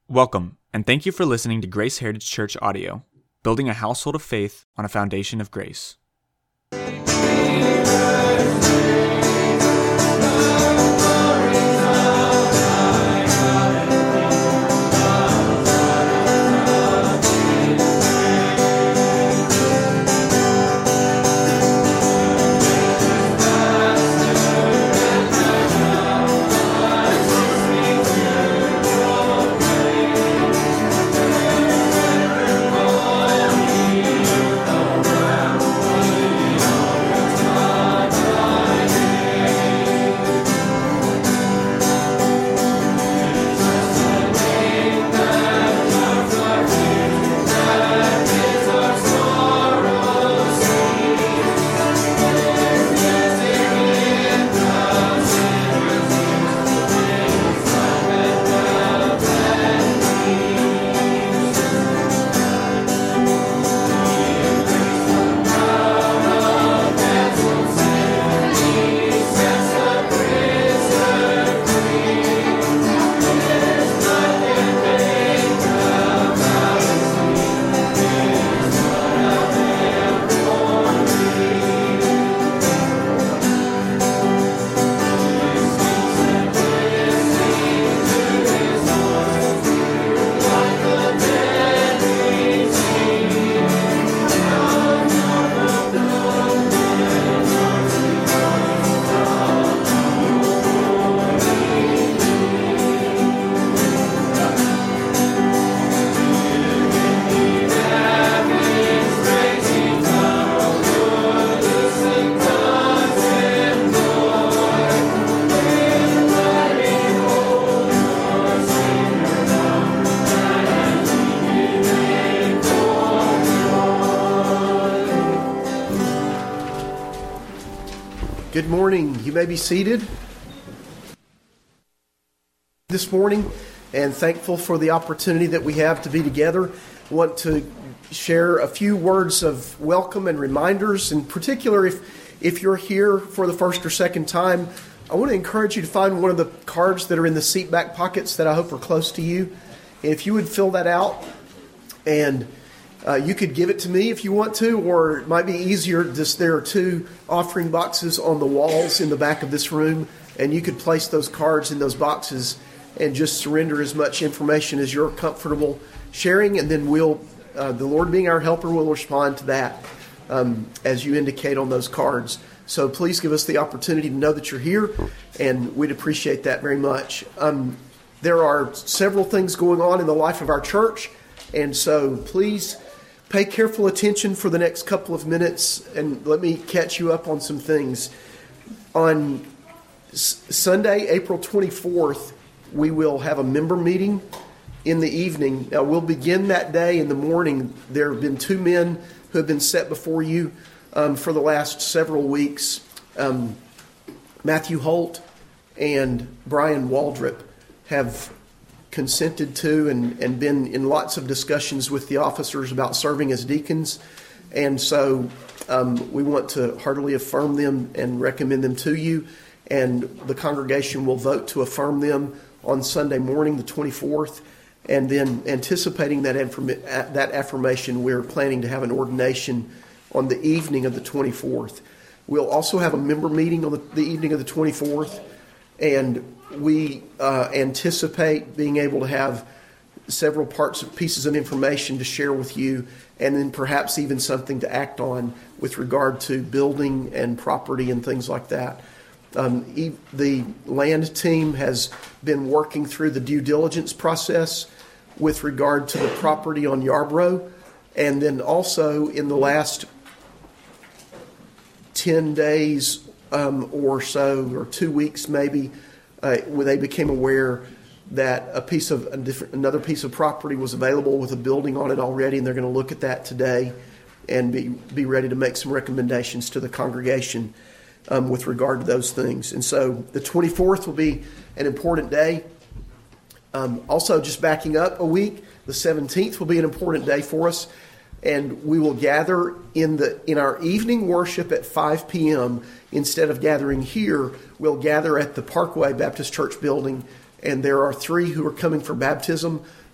Welcome, and thank you for listening to Grace Heritage Church audio, building a household of faith on a foundation of grace. Good morning. You may be seated this morning, and thankful for the opportunity that we have to be together. I want to share a few words of welcome and reminders. In particular, if you're here for the first or second time, I want to encourage you to find one of the cards that are in the seat back pockets that I hope are close to you. And if you would fill that out, and you could give it to me if you want to, or it might be easier, there are two offering boxes on the walls in the back of this room, and you could place those cards in those boxes and just surrender as much information as you're comfortable sharing, and then the Lord being our helper, will respond to that as you indicate on those cards. So please give us the opportunity to know that you're here, and we'd appreciate that very much. There are several things going on in the life of our church, and so please pay careful attention for the next couple of minutes, and let me catch you up on some things. On Sunday, April 24th, we will have a member meeting in the evening. Now, we'll begin that day in the morning. There have been two men who have been set before you for the last several weeks. Matthew Holt and Brian Waldrop have consented to and been in lots of discussions with the officers about serving as deacons. And so we want to heartily affirm them and recommend them to you. And the congregation will vote to affirm them on Sunday morning, the 24th. And then anticipating that affirmation, we're planning to have an ordination on the evening of the 24th. We'll also have a member meeting on the evening of the 24th. And we anticipate being able to have several pieces of information to share with you, and then perhaps even something to act on with regard to building and property and things like that. The land team has been working through the due diligence process with regard to the property on Yarborough, and then also in the last 10 days or so, or 2 weeks maybe, where they became aware that another piece of property was available with a building on it already, and they're going to look at that today and be ready to make some recommendations to the congregation with regard to those things. And so the 24th will be an important day. Also, just backing up a week, the 17th will be an important day for us. And we will gather in our evening worship at 5 p.m. Instead of gathering here, we'll gather at the Parkway Baptist Church building. And there are 3 who are coming for baptism.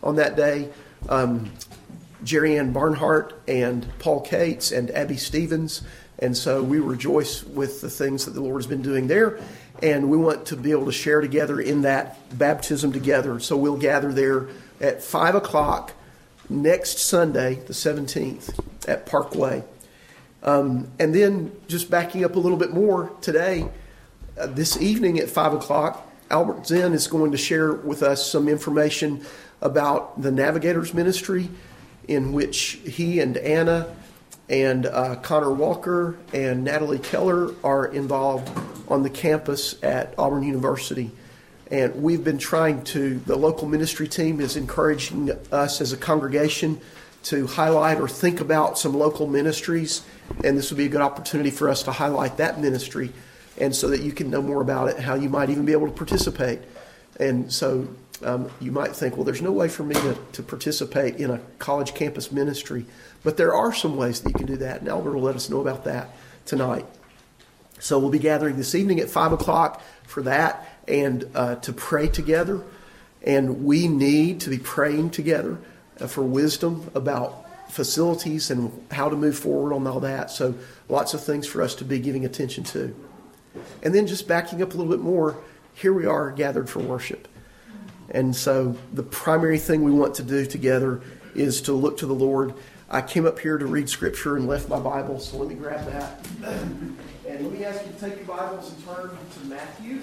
on that day. Jerry Ann Barnhart and Paul Cates and Abby Stevens. And so we rejoice with the things that the Lord has been doing there. And we want to be able to share together in that baptism together. So we'll gather there at 5 o'clock next Sunday, the 17th, at Parkway. And then just backing up a little bit more today, this evening at 5 o'clock, Albert Zinn is going to share with us some information about the Navigators Ministry, in which he and Anna and Connor Walker and Natalie Keller are involved on the campus at Auburn University. And we've been the local ministry team is encouraging us as a congregation to highlight or think about some local ministries. And this would be a good opportunity for us to highlight that ministry, and so that you can know more about it, how you might even be able to participate. And so you might think, well, there's no way for me to participate in a college campus ministry. But there are some ways that you can do that, and Albert will let us know about that tonight. So we'll be gathering this evening at 5 o'clock for that, and to pray together. And we need to be praying together for wisdom about facilities and how to move forward on all that. So lots of things for us to be giving attention to. And then just backing up a little bit more, here we are gathered for worship. And so the primary thing we want to do together is to look to the Lord. I came up here to read Scripture and left my Bible, so let me grab that. And let me ask you to take your Bibles and turn to Matthew.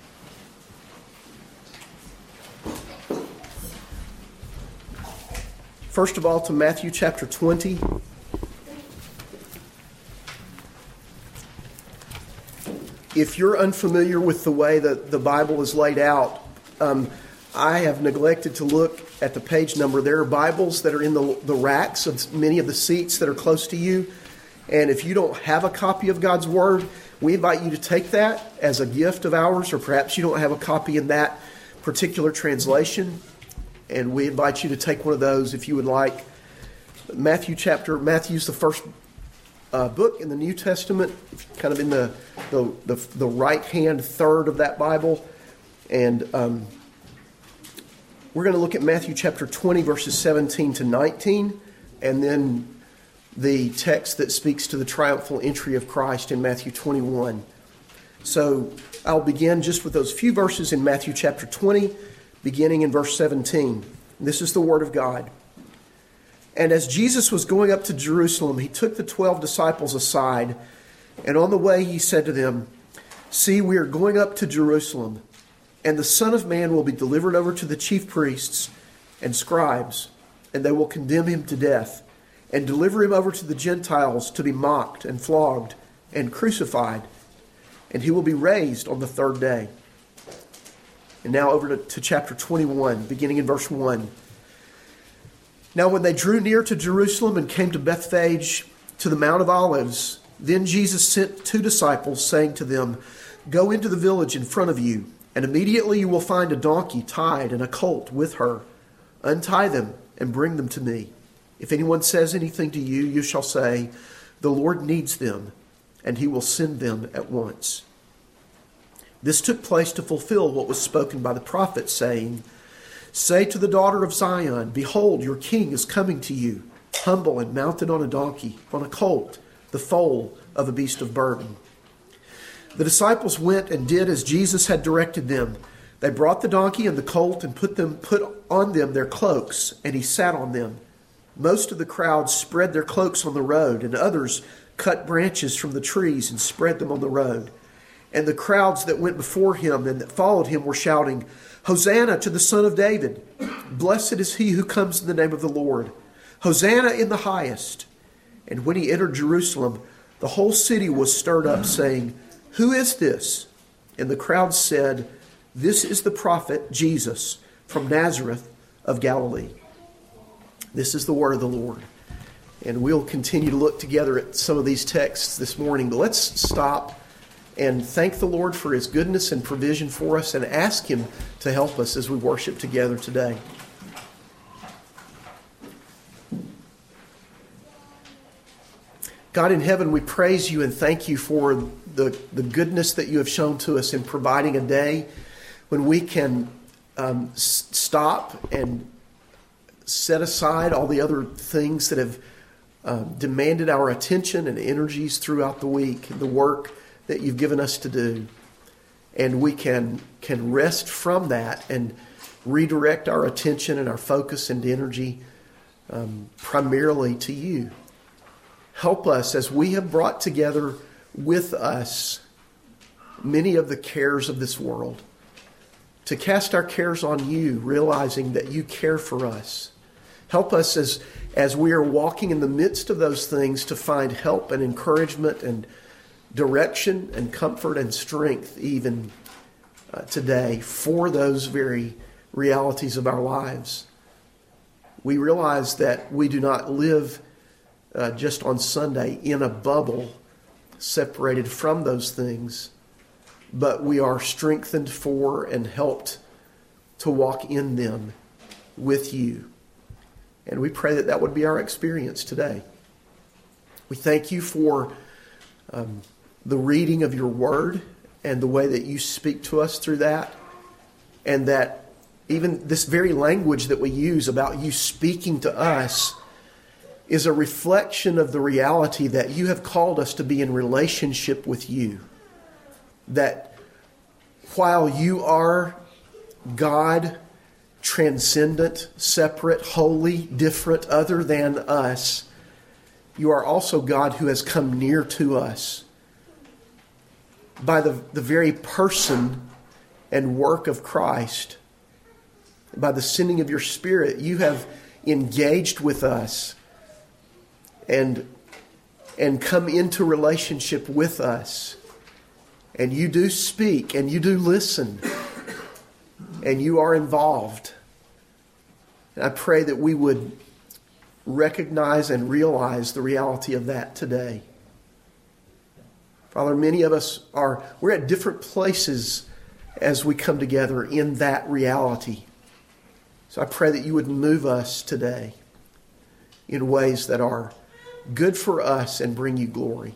First of all, to Matthew chapter 20. If you're unfamiliar with the way that the Bible is laid out, I have neglected to look at the page number. There are Bibles that are in the racks of many of the seats that are close to you. And if you don't have a copy of God's Word, we invite you to take that as a gift of ours, or perhaps you don't have a copy in that particular translation. And we invite you to take one of those if you would like. Matthew's the first book in the New Testament, kind of in the right-hand third of that Bible. And we're going to look at Matthew chapter 20, verses 17 to 19, and then the text that speaks to the triumphal entry of Christ in Matthew 21. So I'll begin just with those few verses in Matthew chapter 20, beginning in verse 17. This is the Word of God. And as Jesus was going up to Jerusalem, he took the 12 disciples aside, and on the way he said to them, "See, we are going up to Jerusalem, and the Son of Man will be delivered over to the chief priests and scribes, and they will condemn him to death, and deliver him over to the Gentiles to be mocked and flogged and crucified, and he will be raised on the third day." And now over to chapter 21, beginning in verse 1. Now when they drew near to Jerusalem and came to Bethphage, to the Mount of Olives, then Jesus sent 2 disciples, saying to them, "Go into the village in front of you, and immediately you will find a donkey tied and a colt with her. Untie them and bring them to me. If anyone says anything to you, you shall say, 'The Lord needs them,' and he will send them at once." This took place to fulfill what was spoken by the prophet, saying, "Say to the daughter of Zion, Behold, your king is coming to you, humble and mounted on a donkey, on a colt, the foal of a beast of burden." The disciples went and did as Jesus had directed them. They brought the donkey and the colt and put on them their cloaks, and he sat on them. Most of the crowd spread their cloaks on the road, and others cut branches from the trees and spread them on the road. And the crowds that went before him and that followed him were shouting, "Hosanna to the Son of David! Blessed is he who comes in the name of the Lord! Hosanna in the highest!" And when he entered Jerusalem, the whole city was stirred up, saying, "Who is this?" And the crowd said, "This is the prophet Jesus from Nazareth of Galilee." This is the word of the Lord. And we'll continue to look together at some of these texts this morning. But let's stop and thank the Lord for his goodness and provision for us, and ask him to help us as we worship together today. God in heaven, we praise you and thank you for the goodness that you have shown to us in providing a day when we can stop and set aside all the other things that have demanded our attention and energies throughout the week, the work that you've given us to do. And we can rest from that and redirect our attention and our focus and energy primarily to you. Help us as we have brought together with us many of the cares of this world, to cast our cares on you, realizing that you care for us. Help us as we are walking in the midst of those things to find help and encouragement and direction and comfort and strength even today for those very realities of our lives. We realize that we do not live just on Sunday in a bubble separated from those things, but we are strengthened for and helped to walk in them with you. And we pray that that would be our experience today. We thank you for the reading of your word and the way that you speak to us through that, and that even this very language that we use about you speaking to us is a reflection of the reality that you have called us to be in relationship with you. That while you are God, transcendent, separate, holy, different, other than us, you are also God who has come near to us by the very person and work of Christ. By the sending of your Spirit, you have engaged with us and come into relationship with us. And you do speak and you do listen and you are involved. And I pray that we would recognize and realize the reality of that today. Father, many of us we're at different places as we come together in that reality. So I pray that you would move us today in ways that are good for us and bring you glory.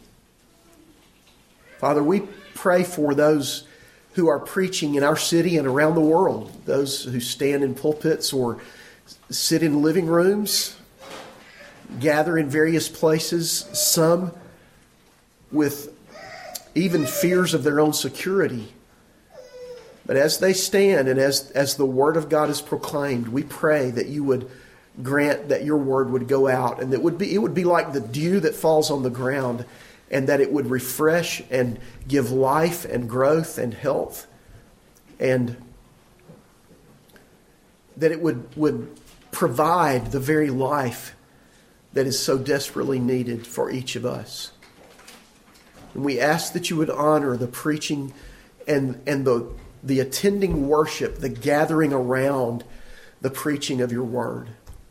Father, we pray for those who are preaching in our city and around the world, those who stand in pulpits or sit in living rooms, gather in various places, some with even fears of their own security. But as they stand and as the Word of God is proclaimed, we pray that you would grant that your Word would go out, and that it would be like the dew that falls on the ground, and that it would refresh and give life and growth and health, and that it would provide the very life that is so desperately needed for each of us. And we ask that you would honor the preaching and the attending worship, the gathering around the preaching of your word.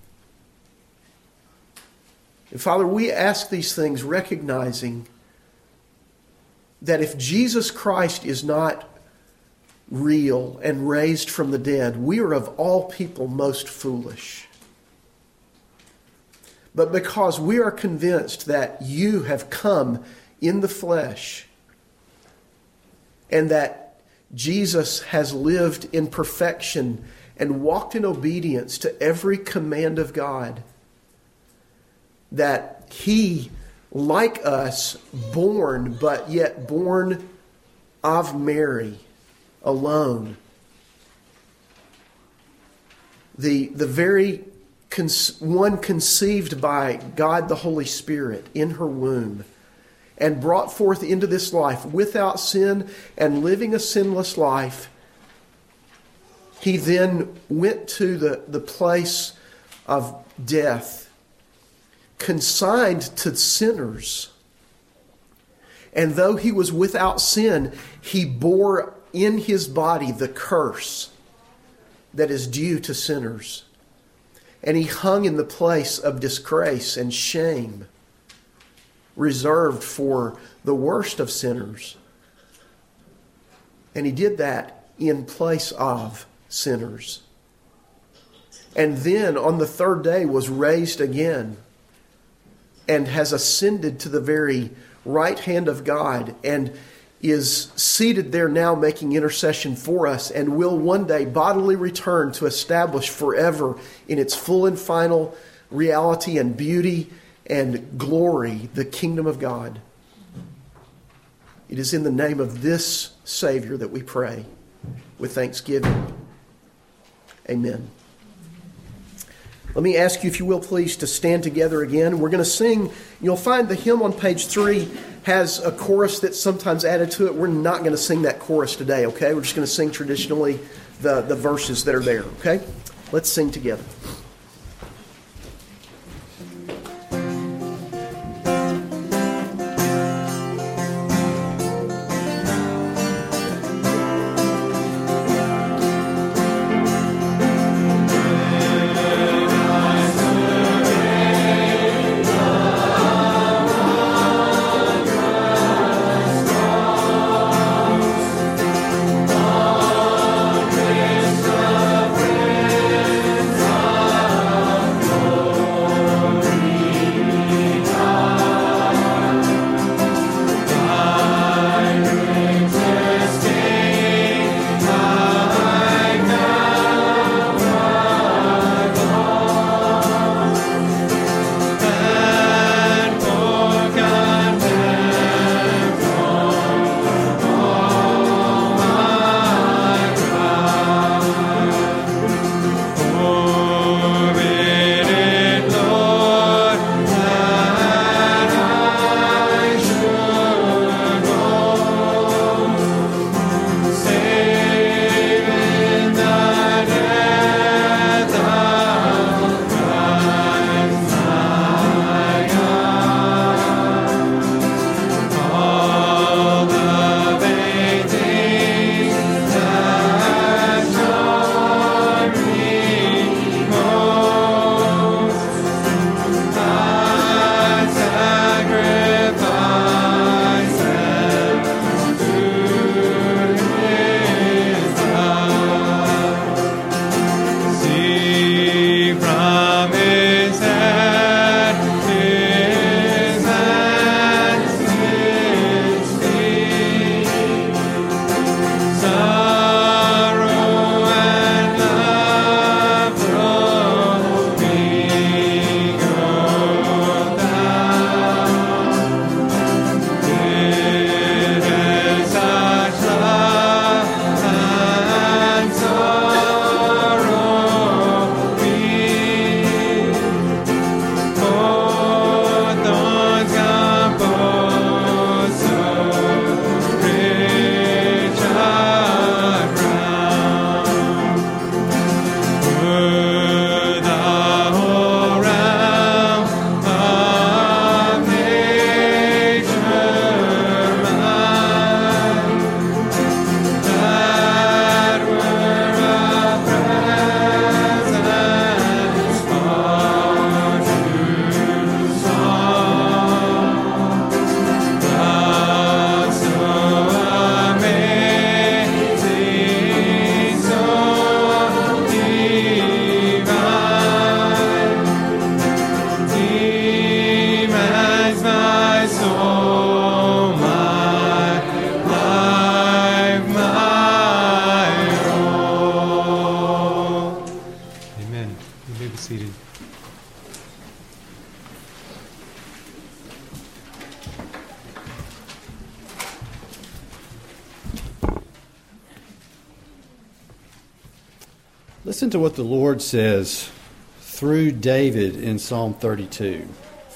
And Father, we ask these things recognizing that if Jesus Christ is not real and raised from the dead, we are of all people most foolish. But because we are convinced that you have come in the flesh and that Jesus has lived in perfection and walked in obedience to every command of God, that he, like us, born, but yet born of Mary alone, the very one conceived by God the Holy Spirit in her womb, and brought forth into this life without sin and living a sinless life, he then went to the place of death, consigned to sinners. And though he was without sin, he bore in his body the curse that is due to sinners. And he hung in the place of disgrace and shame, reserved for the worst of sinners. And he did that in place of sinners. And then on the third day was raised again and has ascended to the very right hand of God, and is seated there now making intercession for us and will one day bodily return to establish forever in its full and final reality and beauty and glory the kingdom of God. It is in the name of this Savior that we pray with thanksgiving. Amen. Let me ask you, if you will, please, to stand together again. We're going to sing. You'll find the hymn on page 3 has a chorus that's sometimes added to it. We're not going to sing that chorus today, okay? We're just going to sing traditionally the verses that are there, okay? Let's sing together. Listen to what the Lord says through David in Psalm 32.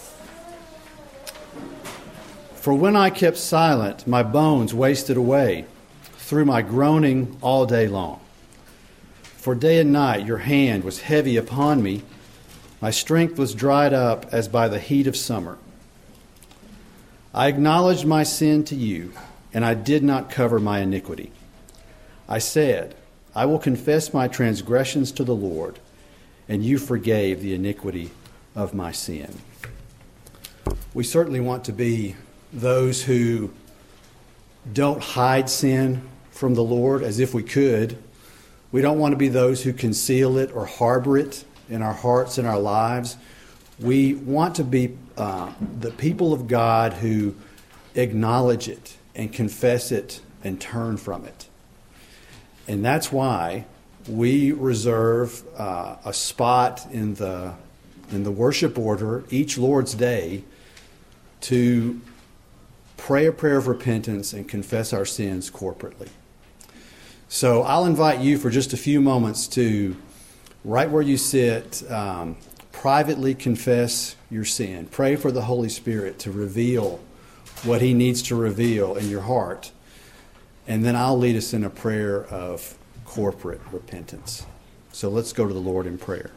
For when I kept silent, my bones wasted away through my groaning all day long. For day and night your hand was heavy upon me. My strength was dried up as by the heat of summer. I acknowledged my sin to you, and I did not cover my iniquity. I said, I will confess my transgressions to the Lord, and you forgave the iniquity of my sin. We certainly want to be those who don't hide sin from the Lord as if we could. We don't want to be those who conceal it or harbor it in our hearts and our lives. We want to be the people of God who acknowledge it and confess it and turn from it. And that's why we reserve a spot in the worship order each Lord's Day to pray a prayer of repentance and confess our sins corporately. So I'll invite you for just a few moments to, right where you sit, privately confess your sin. Pray for the Holy Spirit to reveal what He needs to reveal in your heart. And then I'll lead us in a prayer of corporate repentance. So let's go to the Lord in prayer.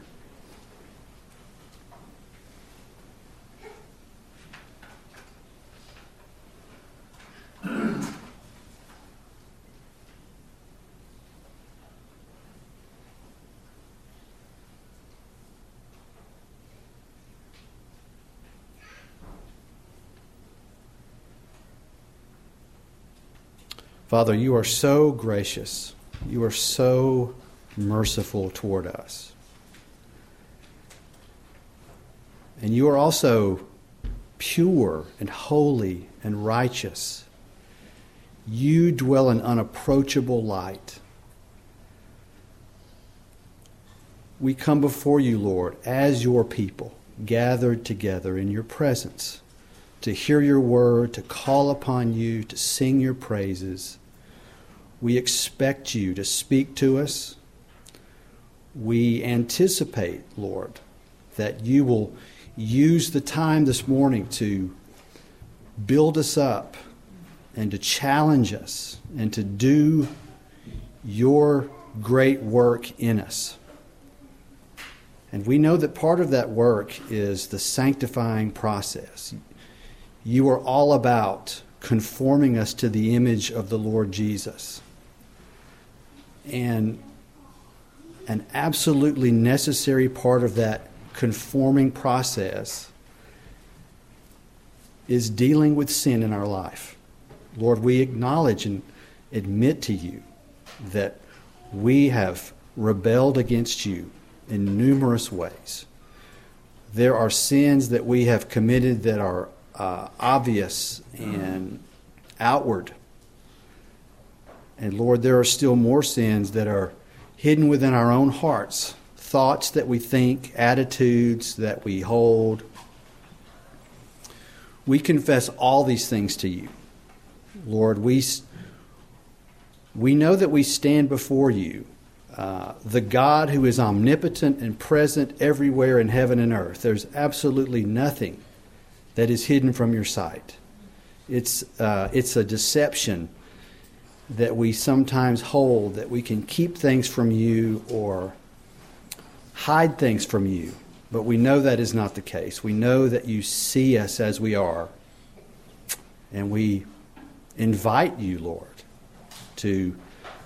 Father, you are so gracious. You are so merciful toward us. And you are also pure and holy and righteous. You dwell in unapproachable light. We come before you, Lord, as your people, gathered together in your presence, to hear your word, to call upon you, to sing your praises. We expect you to speak to us. We anticipate, Lord, that you will use the time this morning to build us up and to challenge us and to do your great work in us. And we know that part of that work is the sanctifying process. You are all about conforming us to the image of the Lord Jesus. And an absolutely necessary part of that conforming process is dealing with sin in our life. Lord, we acknowledge and admit to you that we have rebelled against you in numerous ways. There are sins that we have committed that are obvious and outward. And Lord, there are still more sins that are hidden within our own hearts, thoughts that we think, attitudes that we hold. We confess all these things to you. Lord, we know that we stand before you, the God who is omnipotent and present everywhere in heaven and earth. There's absolutely nothing that is hidden from your sight. It's a deception that we sometimes hold, that we can keep things from you or hide things from you. But we know that is not the case. We know that you see us as we are. And we invite you, Lord, to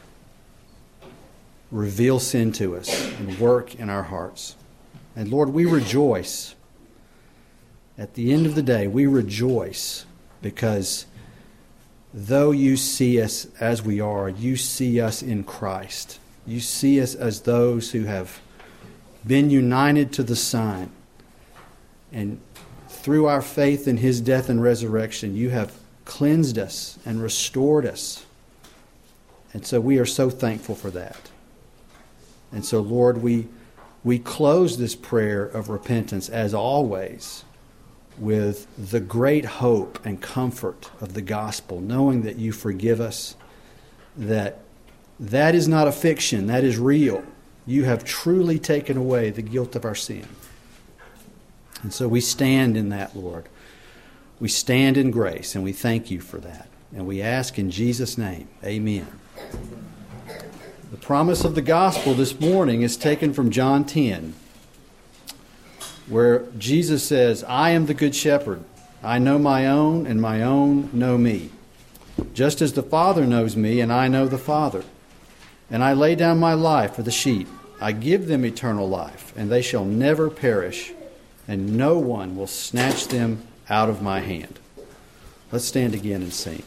reveal sin to us and work in our hearts. And Lord, we rejoice. At the end of the day, we rejoice because though you see us as we are, you see us in Christ. You see us as those who have been united to the Son. And through our faith in His death and resurrection, you have cleansed us and restored us. And so we are so thankful for that. And so, Lord, we close this prayer of repentance, as always, with the great hope and comfort of the gospel, knowing that you forgive us, that is not a fiction, that is real. You have truly taken away the guilt of our sin. And so we stand in that, Lord. We stand in grace, and we thank you for that. And we ask in Jesus' name, amen. The promise of the gospel this morning is taken from John 10, where Jesus says, I am the good shepherd. I know my own, and my own know me. Just as the Father knows me, and I know the Father. And I lay down my life for the sheep. I give them eternal life, and they shall never perish, and no one will snatch them out of my hand. Let's stand again and sing.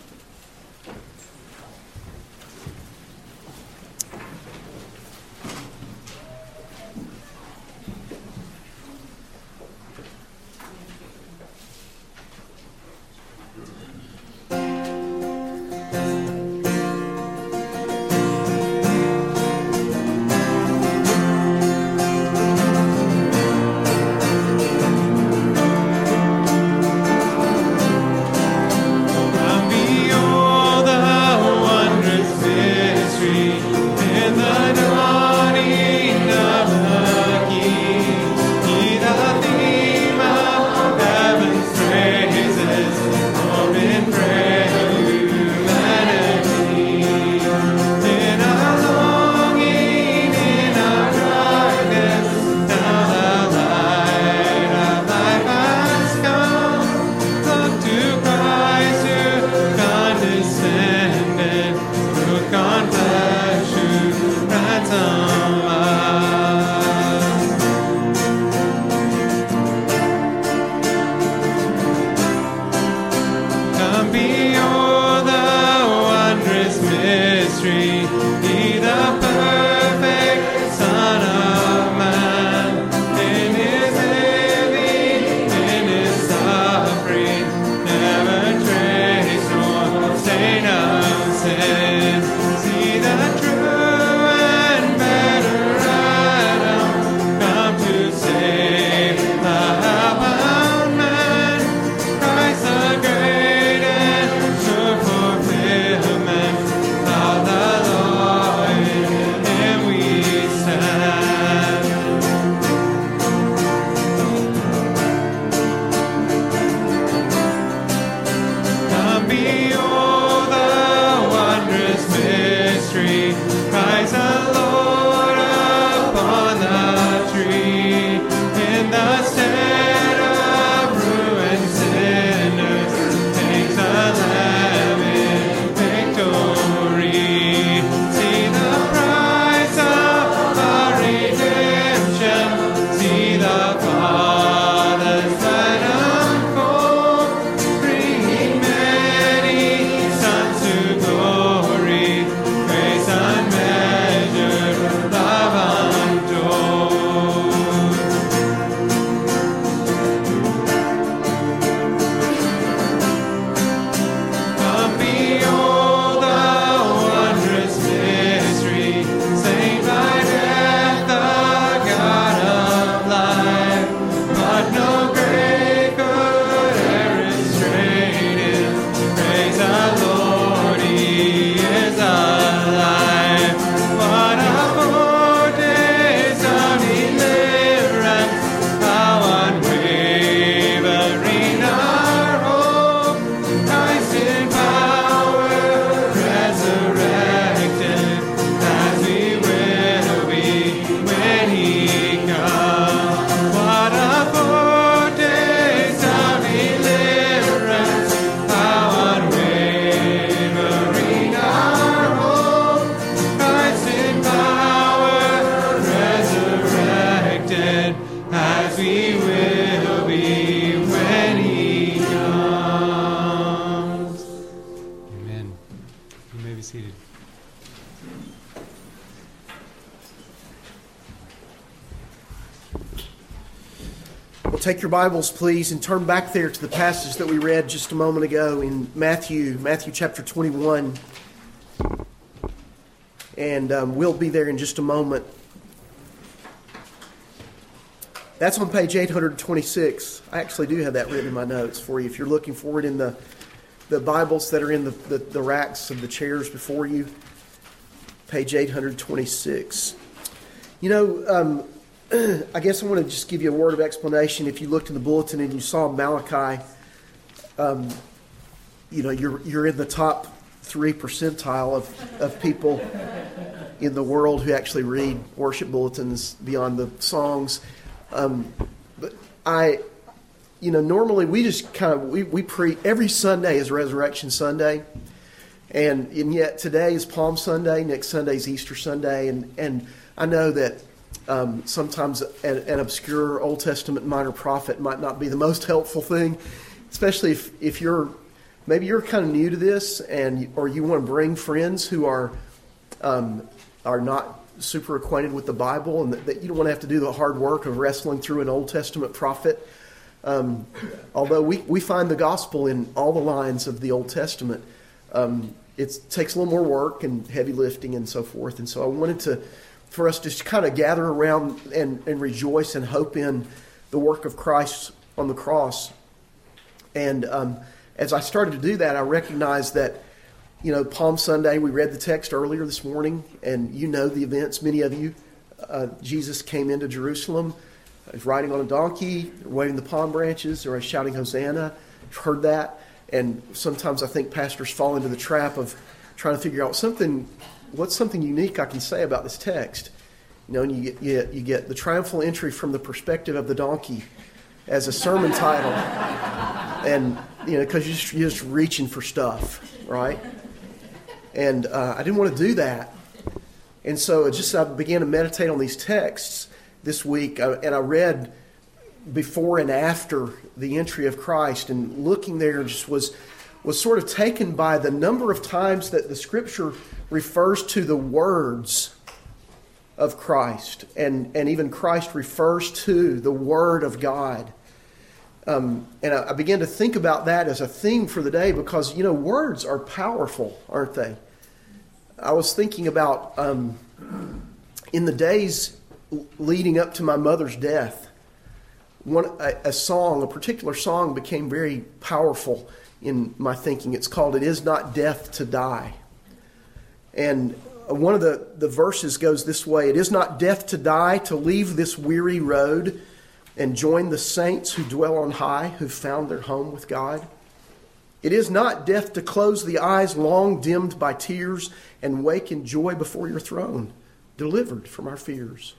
as we will be when He comes. Amen. You may be seated. Well, take your Bibles, please, and turn back there to the passage that we read just a moment ago in Matthew chapter 21. And we'll be there in just a moment. That's on page 826. I actually do have that written in my notes for you. If you're looking for it in the Bibles that are in the racks of the chairs before you, page 826. I guess I want to just give you a word of explanation. If you looked in the bulletin and you saw Malachi, you're in the top 3 percentile of people in the world who actually read worship bulletins beyond the songs. But normally we just we preach. Every Sunday is Resurrection Sunday, and yet today is Palm Sunday. Next Sunday is Easter Sunday, and I know that sometimes an obscure Old Testament minor prophet might not be the most helpful thing, especially if you're kind of new to this, or you want to bring friends who are not super acquainted with the Bible, and that you don't want to have to do the hard work of wrestling through an Old Testament prophet. Although we find the gospel in all the lines of the Old Testament, it takes a little more work and heavy lifting and so forth. And so I wanted for us to kind of gather around and rejoice and hope in the work of Christ on the cross. And as I started to do that, I recognized that, Palm Sunday, we read the text earlier this morning, and you know the events, many of you. Jesus came into Jerusalem. He was riding on a donkey, waving the palm branches, or shouting Hosanna. You've heard that. And sometimes I think pastors fall into the trap of trying to figure out what's something unique I can say about this text. And you get the triumphal entry from the perspective of the donkey as a sermon title. And, because you're just reaching for stuff, right? And I didn't want to do that. And so I began to meditate on these texts this week. And I read before and after the entry of Christ. And looking there just was sort of taken by the number of times that the Scripture refers to the words of Christ. And even Christ refers to the Word of God. And I began to think about that as a theme for the day because, words are powerful, aren't they? I was thinking about in the days leading up to my mother's death, a particular song became very powerful in my thinking. It's called "It Is Not Death to Die." And one of the verses goes this way: "It is not death to die, to leave this weary road and join the saints who dwell on high, who found their home with God. It is not death to close the eyes long dimmed by tears and wake in joy before your throne, delivered from our fears."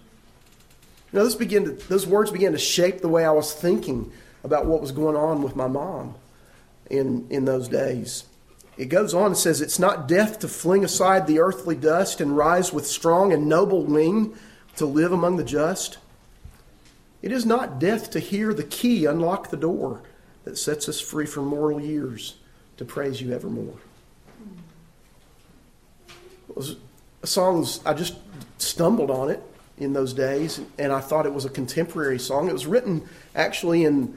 Those words began to shape the way I was thinking about what was going on with my mom in those days. It goes on and says, "It's not death to fling aside the earthly dust and rise with strong and noble wing to live among the just. It is not death to hear the key unlock the door that sets us free from mortal years to praise you evermore." It was a song, I just stumbled on it in those days, and I thought it was a contemporary song. It was written actually in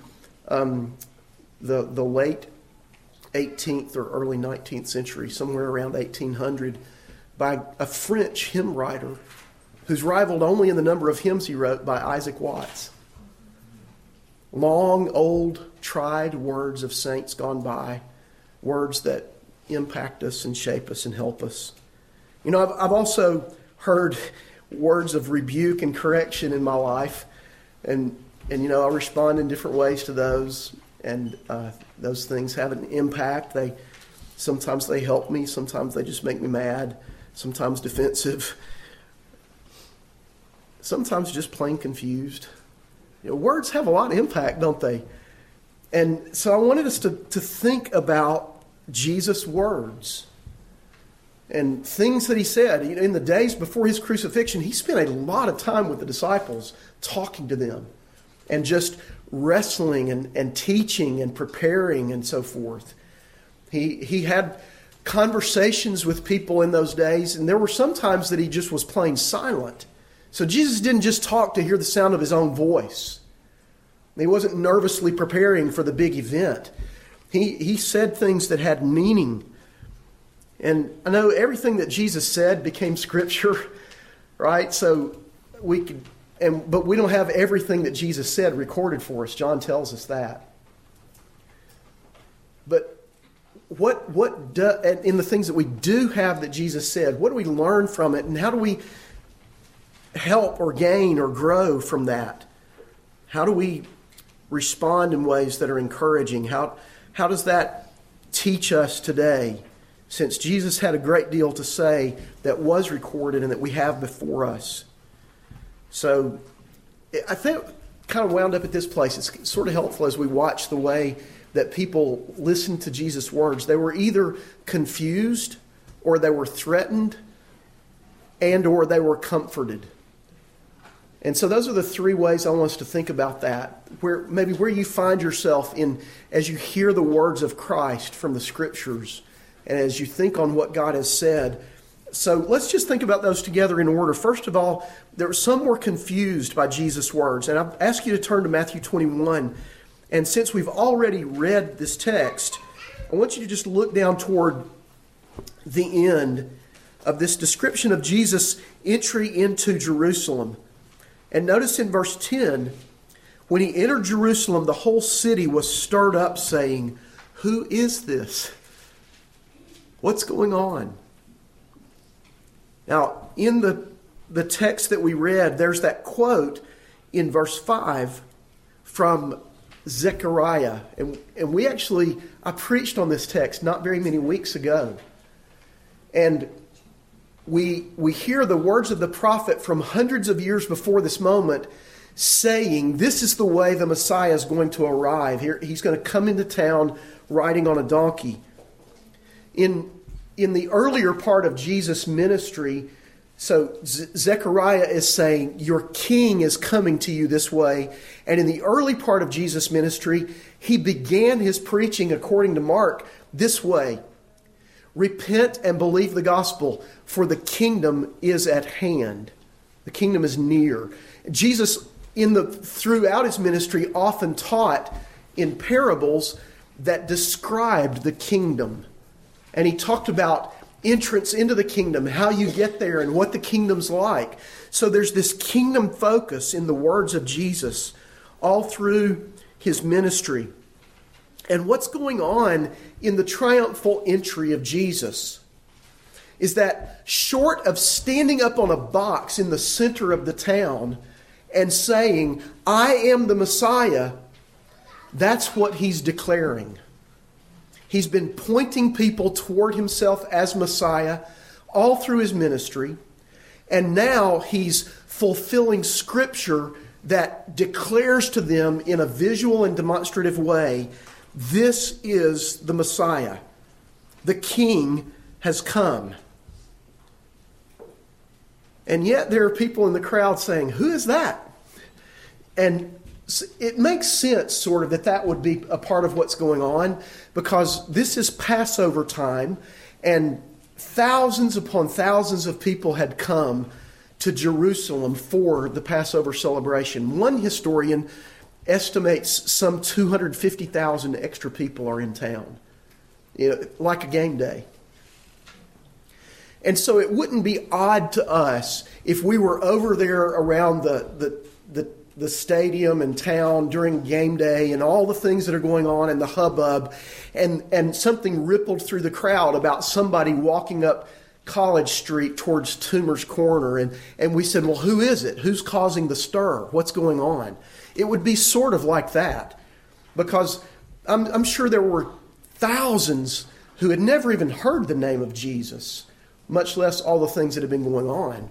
the late 18th or early 19th century, somewhere around 1800, by a French hymn writer who's rivaled only in the number of hymns he wrote by Isaac Watts. Long, old, tried words of saints gone by, words that impact us and shape us and help us. I've also heard words of rebuke and correction in my life, and I respond in different ways to those, and those things have an impact. Sometimes they help me, sometimes they just make me mad, sometimes defensive, sometimes just plain confused. Words have a lot of impact, don't they? And so I wanted us to think about Jesus' words and things that he said. In the days before his crucifixion, he spent a lot of time with the disciples talking to them. and just wrestling and teaching and preparing and so forth. He had conversations with people in those days, and there were some times that he just was plain silent. So Jesus didn't just talk to hear the sound of his own voice. He wasn't nervously preparing for the big event. He said things that had meaning. And I know everything that Jesus said became Scripture, right? So but we don't have everything that Jesus said recorded for us. John tells us that. But in the things that we do have that Jesus said, what do we learn from it, and how do we help or gain or grow from that? How do we respond in ways that are encouraging? How does that teach us today, since Jesus had a great deal to say that was recorded and that we have before us? So I think kind of wound up at this place. It's sort of helpful as we watch the way that people listened to Jesus' words. They were either confused, or they were threatened, and or they were comforted. And so those are the three ways I want us to think about that. Where you find yourself in as you hear the words of Christ from the Scriptures, and as you think on what God has said. So let's just think about those together in order. First of all, some were confused by Jesus' words. And I ask you to turn to Matthew 21. And since we've already read this text, I want you to just look down toward the end of this description of Jesus' entry into Jerusalem. And notice in verse 10, when he entered Jerusalem, the whole city was stirred up, saying, "Who is this? What's going on?" Now, in the text that we read, there's that quote in verse 5 from Zechariah. And I preached on this text not very many weeks ago. And we hear the words of the prophet from hundreds of years before this moment saying, this is the way the Messiah is going to arrive. He's going to come into town riding on a donkey. In the earlier part of Jesus' ministry, so Zechariah is saying, your king is coming to you this way. And in the early part of Jesus' ministry, he began his preaching, according to Mark, this way: repent and believe the gospel, for the kingdom is at hand. The kingdom is near. Jesus, throughout his ministry, often taught in parables that described the kingdom. And he talked about entrance into the kingdom, how you get there, and what the kingdom's like. So there's this kingdom focus in the words of Jesus all through his ministry. And what's going on in the triumphal entry of Jesus is that, short of standing up on a box in the center of the town and saying, I am the Messiah, that's what he's declaring. He's been pointing people toward himself as Messiah all through his ministry. And now he's fulfilling Scripture that declares to them in a visual and demonstrative way, this is the Messiah. The King has come. And yet there are people in the crowd saying, who is that? And it makes sense, sort of, that would be a part of what's going on, because this is Passover time, and thousands upon thousands of people had come to Jerusalem for the Passover celebration. One historian estimates some 250,000 extra people are in town, like a game day. And so it wouldn't be odd to us if we were over there around the stadium and town during game day and all the things that are going on and the hubbub, and something rippled through the crowd about somebody walking up College Street towards Toomer's Corner, and we said, well, who is it? Who's causing the stir? What's going on? It would be sort of like that, because I'm sure there were thousands who had never even heard the name of Jesus, much less all the things that had been going on.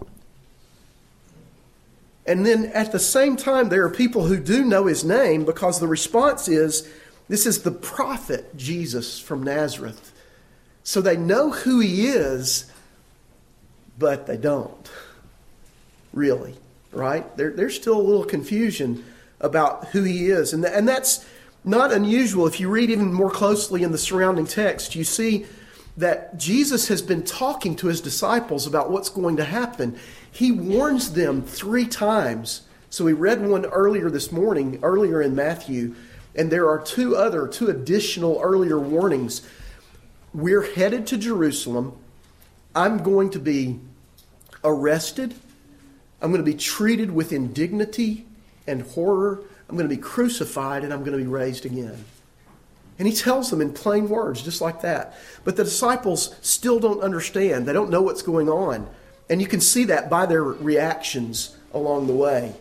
And then at the same time, there are people who do know his name, because the response is, this is the prophet Jesus from Nazareth. So they know who he is, but they don't really, right? There's still a little confusion about who he is. And that's not unusual. If you read even more closely in the surrounding text, you see that Jesus has been talking to his disciples about what's going to happen. He warns them 3 times. So we read one earlier this morning, earlier in Matthew, and there are 2 additional earlier warnings. We're headed to Jerusalem. I'm going to be arrested. I'm going to be treated with indignity and horror. I'm going to be crucified, and I'm going to be raised again. And he tells them in plain words, just like that. But the disciples still don't understand. They don't know what's going on. And you can see that by their reactions along the way.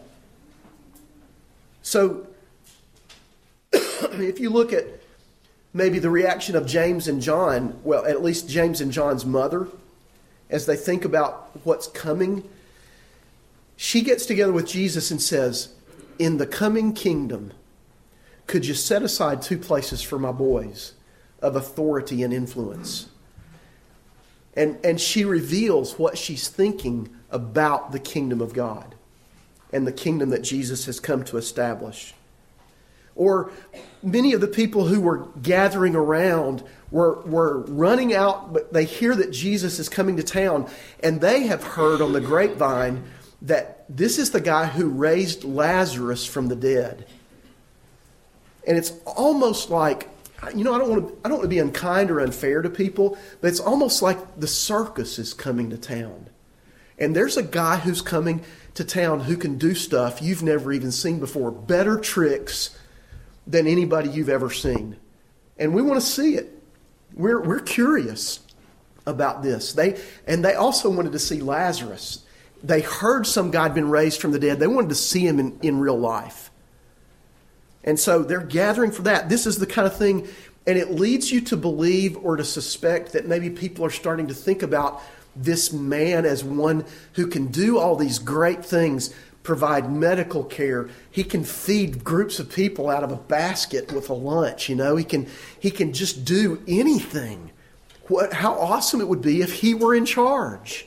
So, if you look at maybe the reaction of James and John, well, at least James and John's mother, as they think about what's coming, she gets together with Jesus and says, in the coming kingdom, could you set aside 2 places for my boys of authority and influence? And she reveals what she's thinking about the kingdom of God and the kingdom that Jesus has come to establish. Or many of the people who were gathering around were running out, but they hear that Jesus is coming to town, and they have heard on the grapevine that this is the guy who raised Lazarus from the dead. And it's almost like, I don't want to be unkind or unfair to people, but it's almost like the circus is coming to town. And there's a guy who's coming to town who can do stuff you've never even seen before, better tricks than anybody you've ever seen. And we want to see it. We're curious about this. They also wanted to see Lazarus. They heard some guy had been raised from the dead. They wanted to see him in real life. And so they're gathering for that. This is the kind of thing, and it leads you to believe or to suspect that maybe people are starting to think about this man as one who can do all these great things, provide medical care. He can feed groups of people out of a basket with a lunch. He can just do anything. How awesome it would be if he were in charge.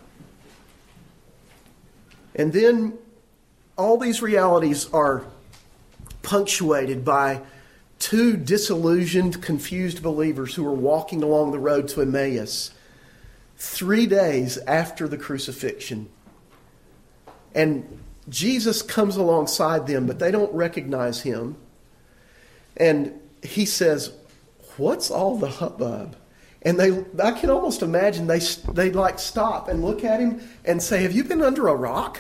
And then all these realities are punctuated by 2 disillusioned, confused believers who are walking along the road to Emmaus 3 days after the crucifixion. And Jesus comes alongside them, but they don't recognize him. And he says, "What's all the hubbub?" And I can almost imagine they stop and look at him and say, "Have you been under a rock?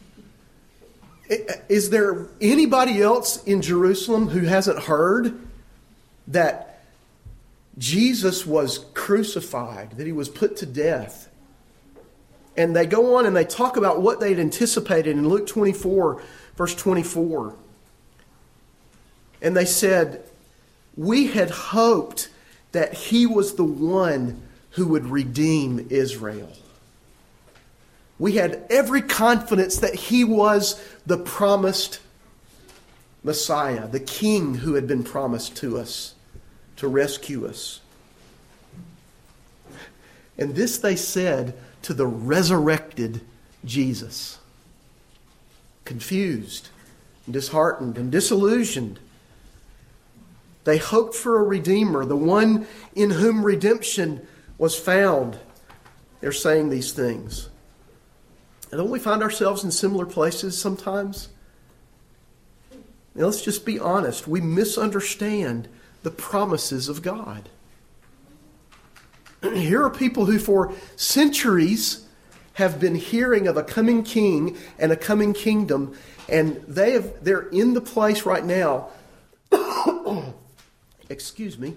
Is there anybody else in Jerusalem who hasn't heard that Jesus was crucified, that he was put to death?" And they go on and they talk about what they'd anticipated in Luke 24, verse 24. And they said, "We had hoped that he was the one who would redeem Israel. We had every confidence that he was the promised Messiah, the King who had been promised to us to rescue us." And this they said to the resurrected Jesus. Confused, and disheartened, and disillusioned. They hoped for a Redeemer, the one in whom redemption was found. They're saying these things. And don't we find ourselves in similar places sometimes? Now, let's just be honest. We misunderstand the promises of God. Here are people who for centuries have been hearing of a coming king and a coming kingdom, and they're in the place right now. Excuse me.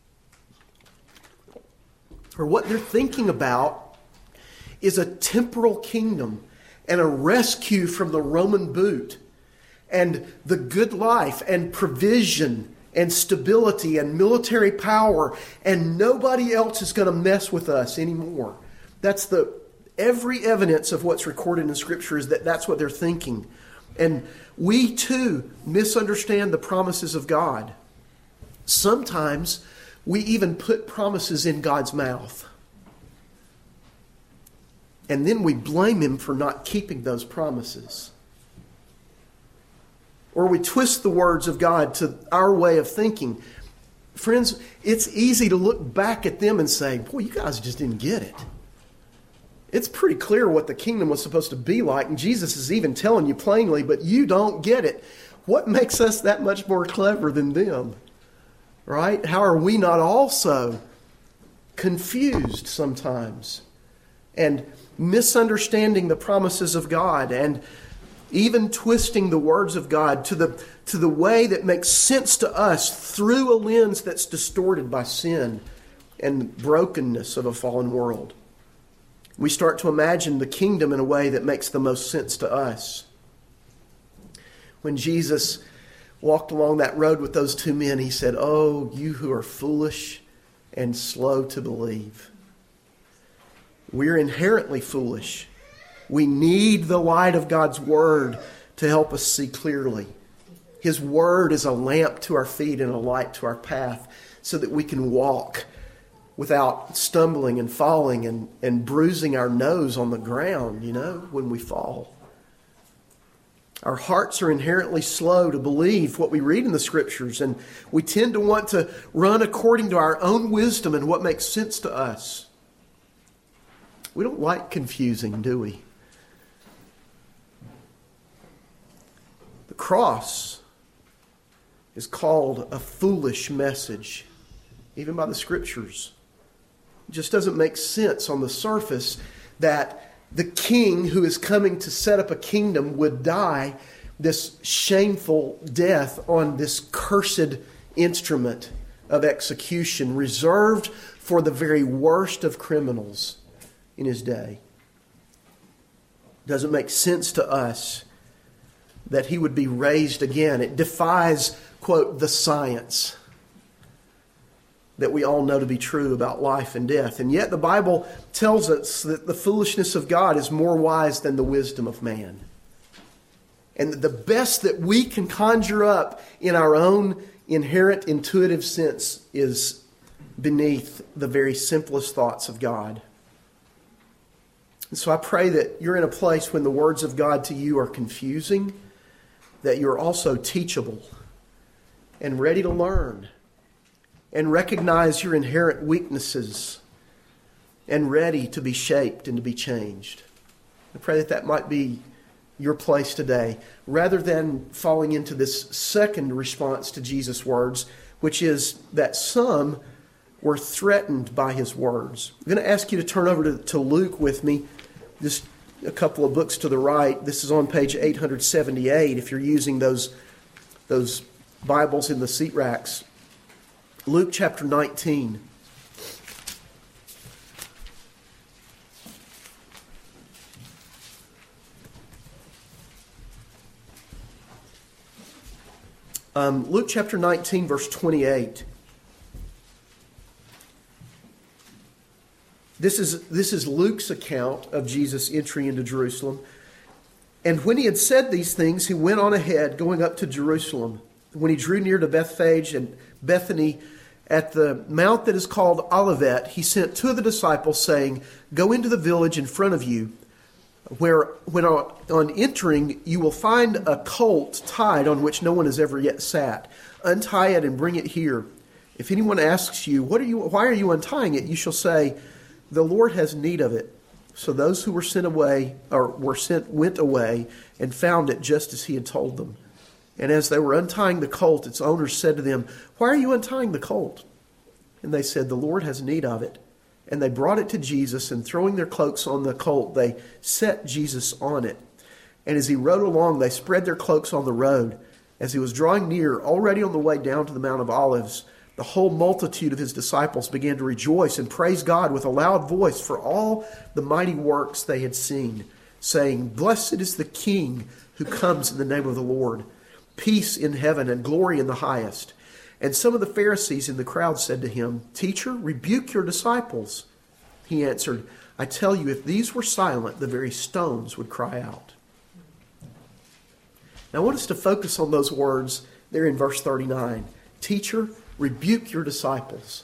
Or what they're thinking about is a temporal kingdom and a rescue from the Roman boot and the good life and provision and stability and military power, and nobody else is going to mess with us anymore. That's every evidence of what's recorded in Scripture is that that's what they're thinking. And we too misunderstand the promises of God. Sometimes we even put promises in God's mouth. And then we blame him for not keeping those promises. or we twist the words of God to our way of thinking, friends, it's easy to look back at them and say, boy, you guys just didn't get it. It's pretty clear what the kingdom was supposed to be like, and Jesus is even telling you plainly, but you don't get it. What makes us that much more clever than them? Right? How are we not also confused sometimes and misunderstanding the promises of God and even twisting the words of God to the way that makes sense to us through a lens that's distorted by sin and brokenness of a fallen world? We start to imagine the kingdom in a way that makes the most sense to us. When Jesus walked along that road with those two men, he said, "Oh, you who are foolish and slow to believe." We're inherently foolish. We need the light of God's Word to help us see clearly. His Word is a lamp to our feet and a light to our path so that we can walk without stumbling and falling and bruising our nose on the ground, when we fall. Our hearts are inherently slow to believe what we read in the Scriptures, and we tend to want to run according to our own wisdom and what makes sense to us. We don't like confusing, do we? The cross is called a foolish message, even by the Scriptures. It just doesn't make sense on the surface that the king who is coming to set up a kingdom would die this shameful death on this cursed instrument of execution reserved for the very worst of criminals in his day. It doesn't make sense to us that he would be raised again. It defies, quote, the science that we all know to be true about life and death. And yet the Bible tells us that the foolishness of God is more wise than the wisdom of man. And the best that we can conjure up in our own inherent intuitive sense is beneath the very simplest thoughts of God. And so I pray that you're in a place when the words of God to you are confusing, that you're also teachable and ready to learn and recognize your inherent weaknesses and ready to be shaped and to be changed. I pray that that might be your place today, rather than falling into this second response to Jesus' words, which is that some were threatened by his words. I'm going to ask you to turn over to Luke with me, just a couple of books to the right. This is on page 878 if you're using those Bibles in the seat racks. Luke chapter 19. Luke chapter 19, verse 28. This is Luke's account of Jesus' entry into Jerusalem. And when he had said these things, he went on ahead, going up to Jerusalem. When he drew near to Bethphage and Bethany at the mount that is called Olivet, he sent two of the disciples, saying, "Go into the village in front of you, where when on entering you will find a colt tied on which no one has ever yet sat. Untie it and bring it here. If anyone asks you, why are you untying it? You shall say, the Lord has need of it." So those who were sent away went away and found it just as he had told them. And as they were untying the colt, its owners said to them, "Why are you untying the colt?" And they said, "The Lord has need of it." And they brought it to Jesus, and throwing their cloaks on the colt, they set Jesus on it. And as he rode along, they spread their cloaks on the road. As he was drawing near, already on the way down to the Mount of Olives, the whole multitude of his disciples began to rejoice and praise God with a loud voice for all the mighty works they had seen, saying, "Blessed is the King who comes in the name of the Lord. Peace in heaven and glory in the highest." And some of the Pharisees in the crowd said to him, "Teacher, rebuke your disciples." He answered, "I tell you, if these were silent, the very stones would cry out." Now I want us to focus on those words there in verse 39. Teacher, rebuke your disciples.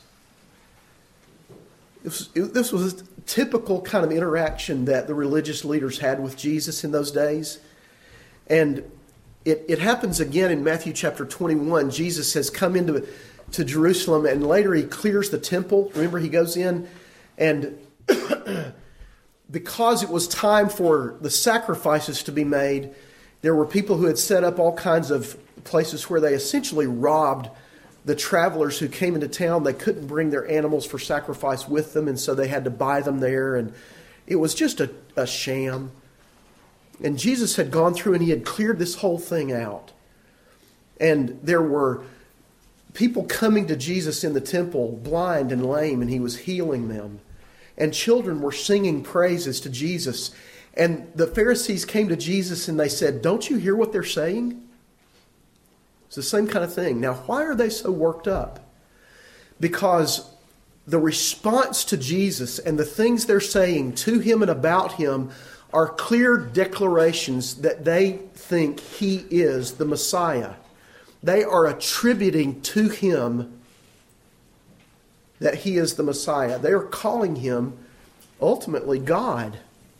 This was a typical kind of interaction that the religious leaders had with Jesus in those days. And it happens again in Matthew chapter 21. Jesus has come into Jerusalem, and later he clears the temple. Remember, he goes in, and because it was time for the sacrifices to be made, there were people who had set up all kinds of places where they essentially robbed the travelers who came into town. They couldn't bring their animals for sacrifice with them, and so they had to buy them there, and it was just a sham. And Jesus had gone through and he had cleared this whole thing out. And there were people coming to Jesus in the temple, blind and lame, and he was healing them. And children were singing praises to Jesus. And the Pharisees came to Jesus and they said, "Don't you hear what they're saying?" It's the same kind of thing. Now, why are they so worked up? Because the response to Jesus and the things they're saying to him and about him are clear declarations that they think he is the Messiah. They are attributing to him that he is the Messiah. They are calling him ultimately God.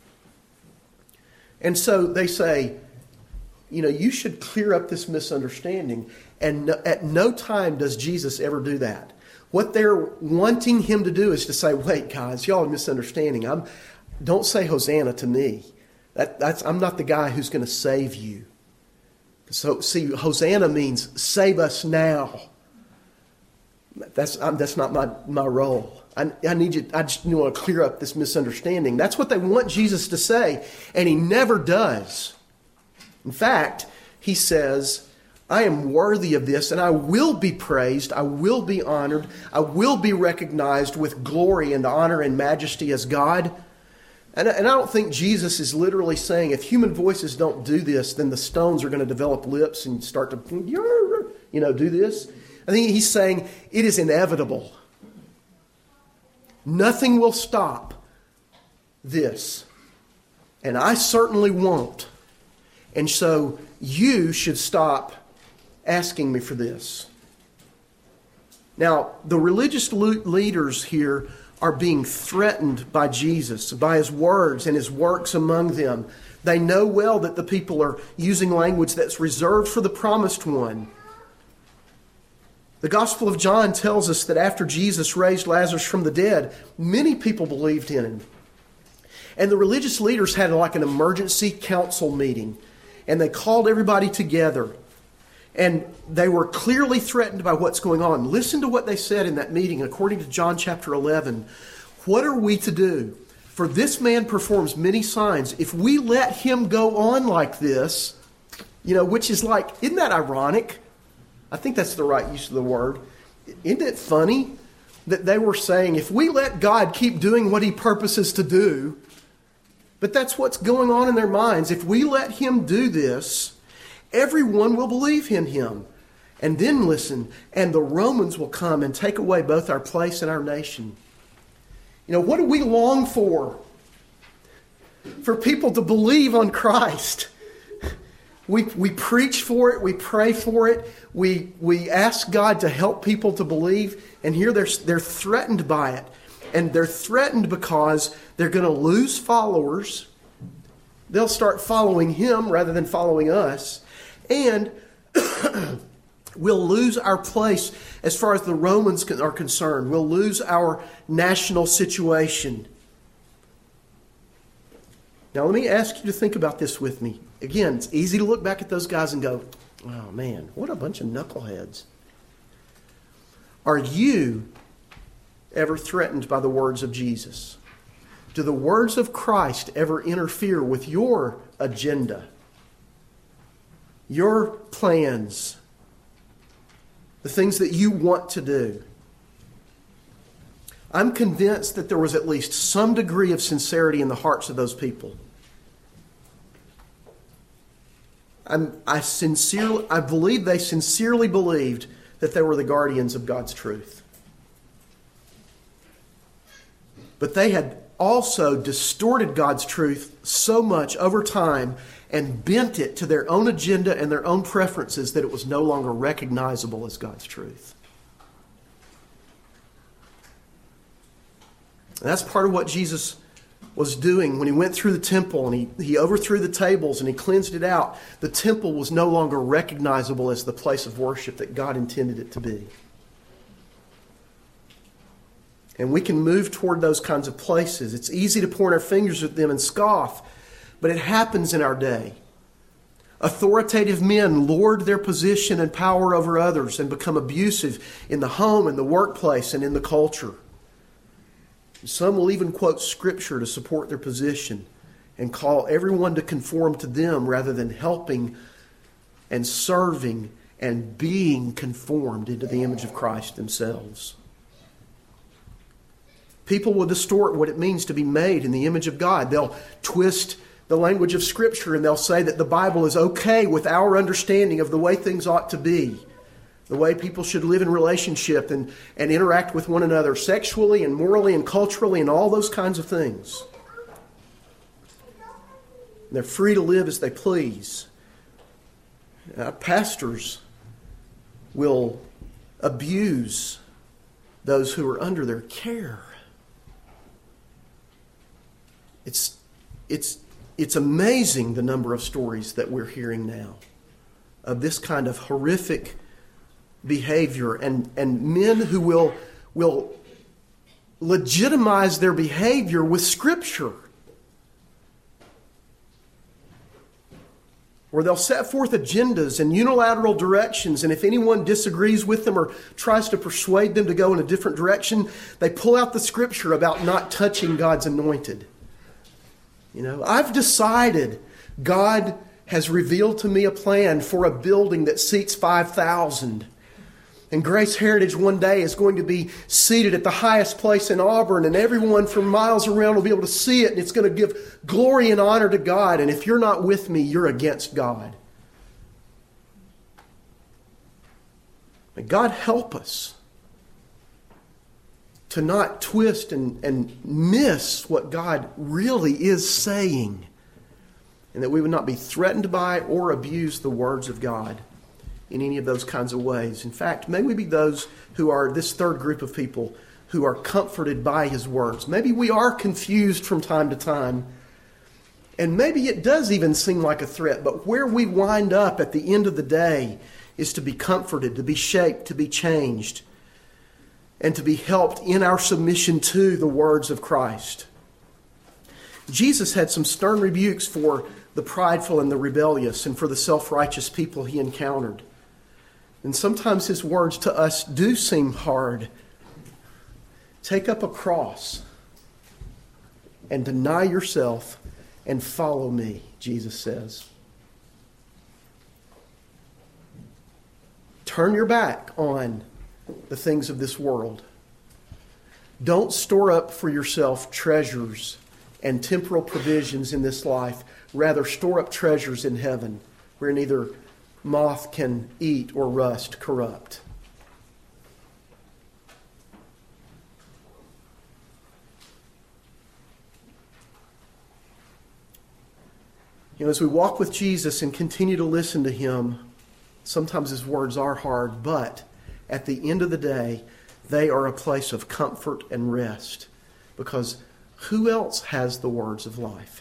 And so they say, you should clear up this misunderstanding. And at no time does Jesus ever do that. What they're wanting him to do is to say, "Wait, guys, y'all are misunderstanding. Don't say Hosanna to me. I'm not the guy who's going to save you." So, see, Hosanna means save us now. That's not my role. I need you. I just want to clear up this misunderstanding. That's what they want Jesus to say, and he never does. In fact, he says, "I am worthy of this, and I will be praised. I will be honored. I will be recognized with glory and honor and majesty as God." And I don't think Jesus is literally saying, if human voices don't do this, then the stones are going to develop lips and start to, do this. I think he's saying it is inevitable. Nothing will stop this. And I certainly won't. And so you should stop asking me for this. Now, the religious leaders here are being threatened by Jesus, by his words and his works among them. They know well that the people are using language that's reserved for the promised one. The Gospel of John tells us that after Jesus raised Lazarus from the dead, many people believed in him. And the religious leaders had like an emergency council meeting, and they called everybody together. And they were clearly threatened by what's going on. Listen to what they said in that meeting, according to John chapter 11. "What are we to do? For this man performs many signs. If we let him go on like this," which is like, isn't that ironic? I think that's the right use of the word. Isn't it funny that they were saying, if we let God keep doing what he purposes to do, but that's what's going on in their minds. If we let him do this, everyone will believe in him. And then listen, and the Romans will come and take away both our place and our nation. What do we long for? For people to believe on Christ. We preach for it, we pray for it, we ask God to help people to believe, and here they're threatened by it. And they're threatened because they're going to lose followers. They'll start following him rather than following us. And we'll lose our place as far as the Romans are concerned. We'll lose our national situation. Now, let me ask you to think about this with me. Again, it's easy to look back at those guys and go, "Oh, man, what a bunch of knuckleheads." Are you ever threatened by the words of Jesus? Do the words of Christ ever interfere with your agenda? Your plans, the things that you want to do? I'm convinced that there was at least some degree of sincerity in the hearts of those people. I believe they sincerely believed that they were the guardians of God's truth. But they had also distorted God's truth so much over time and bent it to their own agenda and their own preferences that it was no longer recognizable as God's truth. And that's part of what Jesus was doing when he went through the temple and he overthrew the tables and he cleansed it out, the temple was no longer recognizable as the place of worship that God intended it to be. And we can move toward those kinds of places. It's easy to point our fingers at them and scoff, but it happens in our day. Authoritative men lord their position and power over others and become abusive in the home, in the workplace, and in the culture. Some will even quote Scripture to support their position and call everyone to conform to them rather than helping and serving and being conformed into the image of Christ themselves. People will distort what it means to be made in the image of God. They'll twist the language of Scripture and they'll say that the Bible is okay with our understanding of the way things ought to be, the way people should live in relationship and interact with one another sexually and morally and culturally and all those kinds of things. They're free to live as they please. Pastors will abuse those who are under their care. It's amazing the number of stories that we're hearing now of this kind of horrific behavior and men who will legitimize their behavior with Scripture. Or they'll set forth agendas and unilateral directions, and if anyone disagrees with them or tries to persuade them to go in a different direction, they pull out the Scripture about not touching God's anointed. I've decided God has revealed to me a plan for a building that seats 5,000. And Grace Heritage one day is going to be seated at the highest place in Auburn, and everyone from miles around will be able to see it, and it's going to give glory and honor to God. And if you're not with me, you're against God. May God help us to not twist and miss what God really is saying, and that we would not be threatened by or abuse the words of God in any of those kinds of ways. In fact, may we be those who are this third group of people who are comforted by His words. Maybe we are confused from time to time, and maybe it does even seem like a threat, but where we wind up at the end of the day is to be comforted, to be shaped, to be changed, and to be helped in our submission to the words of Christ. Jesus had some stern rebukes for the prideful and the rebellious and for the self-righteous people He encountered. And sometimes His words to us do seem hard. Take up a cross and deny yourself and follow me, Jesus says. Turn your back on the things of this world. Don't store up for yourself treasures and temporal provisions in this life. Rather, store up treasures in heaven where neither moth can eat or rust corrupt. As we walk with Jesus and continue to listen to Him, sometimes His words are hard, but at the end of the day, they are a place of comfort and rest, because who else has the words of life?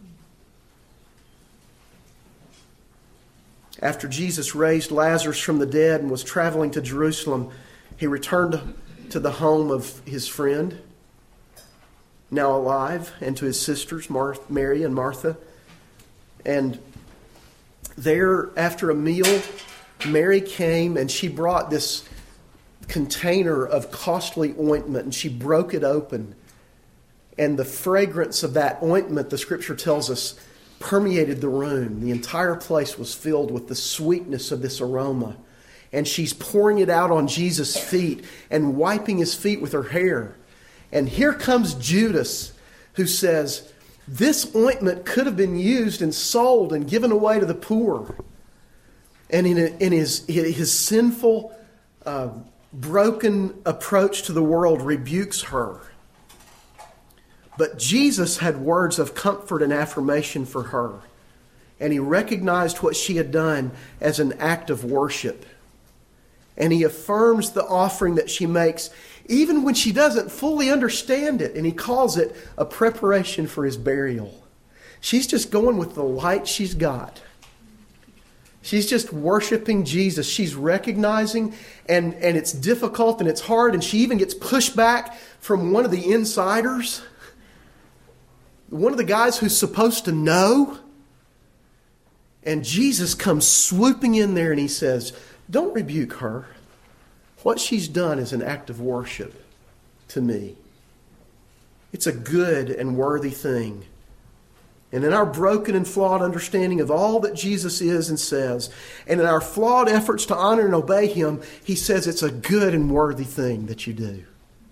After Jesus raised Lazarus from the dead and was traveling to Jerusalem, He returned to the home of His friend, now alive, and to his sisters, Mary and Martha. And there, after a meal, Mary came and she brought this container of costly ointment, and she broke it open. And the fragrance of that ointment, the Scripture tells us, permeated the room. The entire place was filled with the sweetness of this aroma. And she's pouring it out on Jesus' feet and wiping His feet with her hair. And here comes Judas, who says, this ointment could have been used and sold and given away to the poor. And in his sinful, broken approach to the world, rebukes her. But Jesus had words of comfort and affirmation for her. And He recognized what she had done as an act of worship. And he affirms the offering that she makes, even when she doesn't fully understand it. And he calls it a preparation for his burial. She's just going with the light she's got. She's just worshiping Jesus. She's recognizing, and it's difficult and it's hard, and she even gets pushed back from one of the insiders, one of the guys who's supposed to know. And Jesus comes swooping in there and he says, don't rebuke her. What she's done is an act of worship to me. It's a good and worthy thing. And in our broken and flawed understanding of all that Jesus is and says, and in our flawed efforts to honor and obey Him, He says it's a good and worthy thing that you do.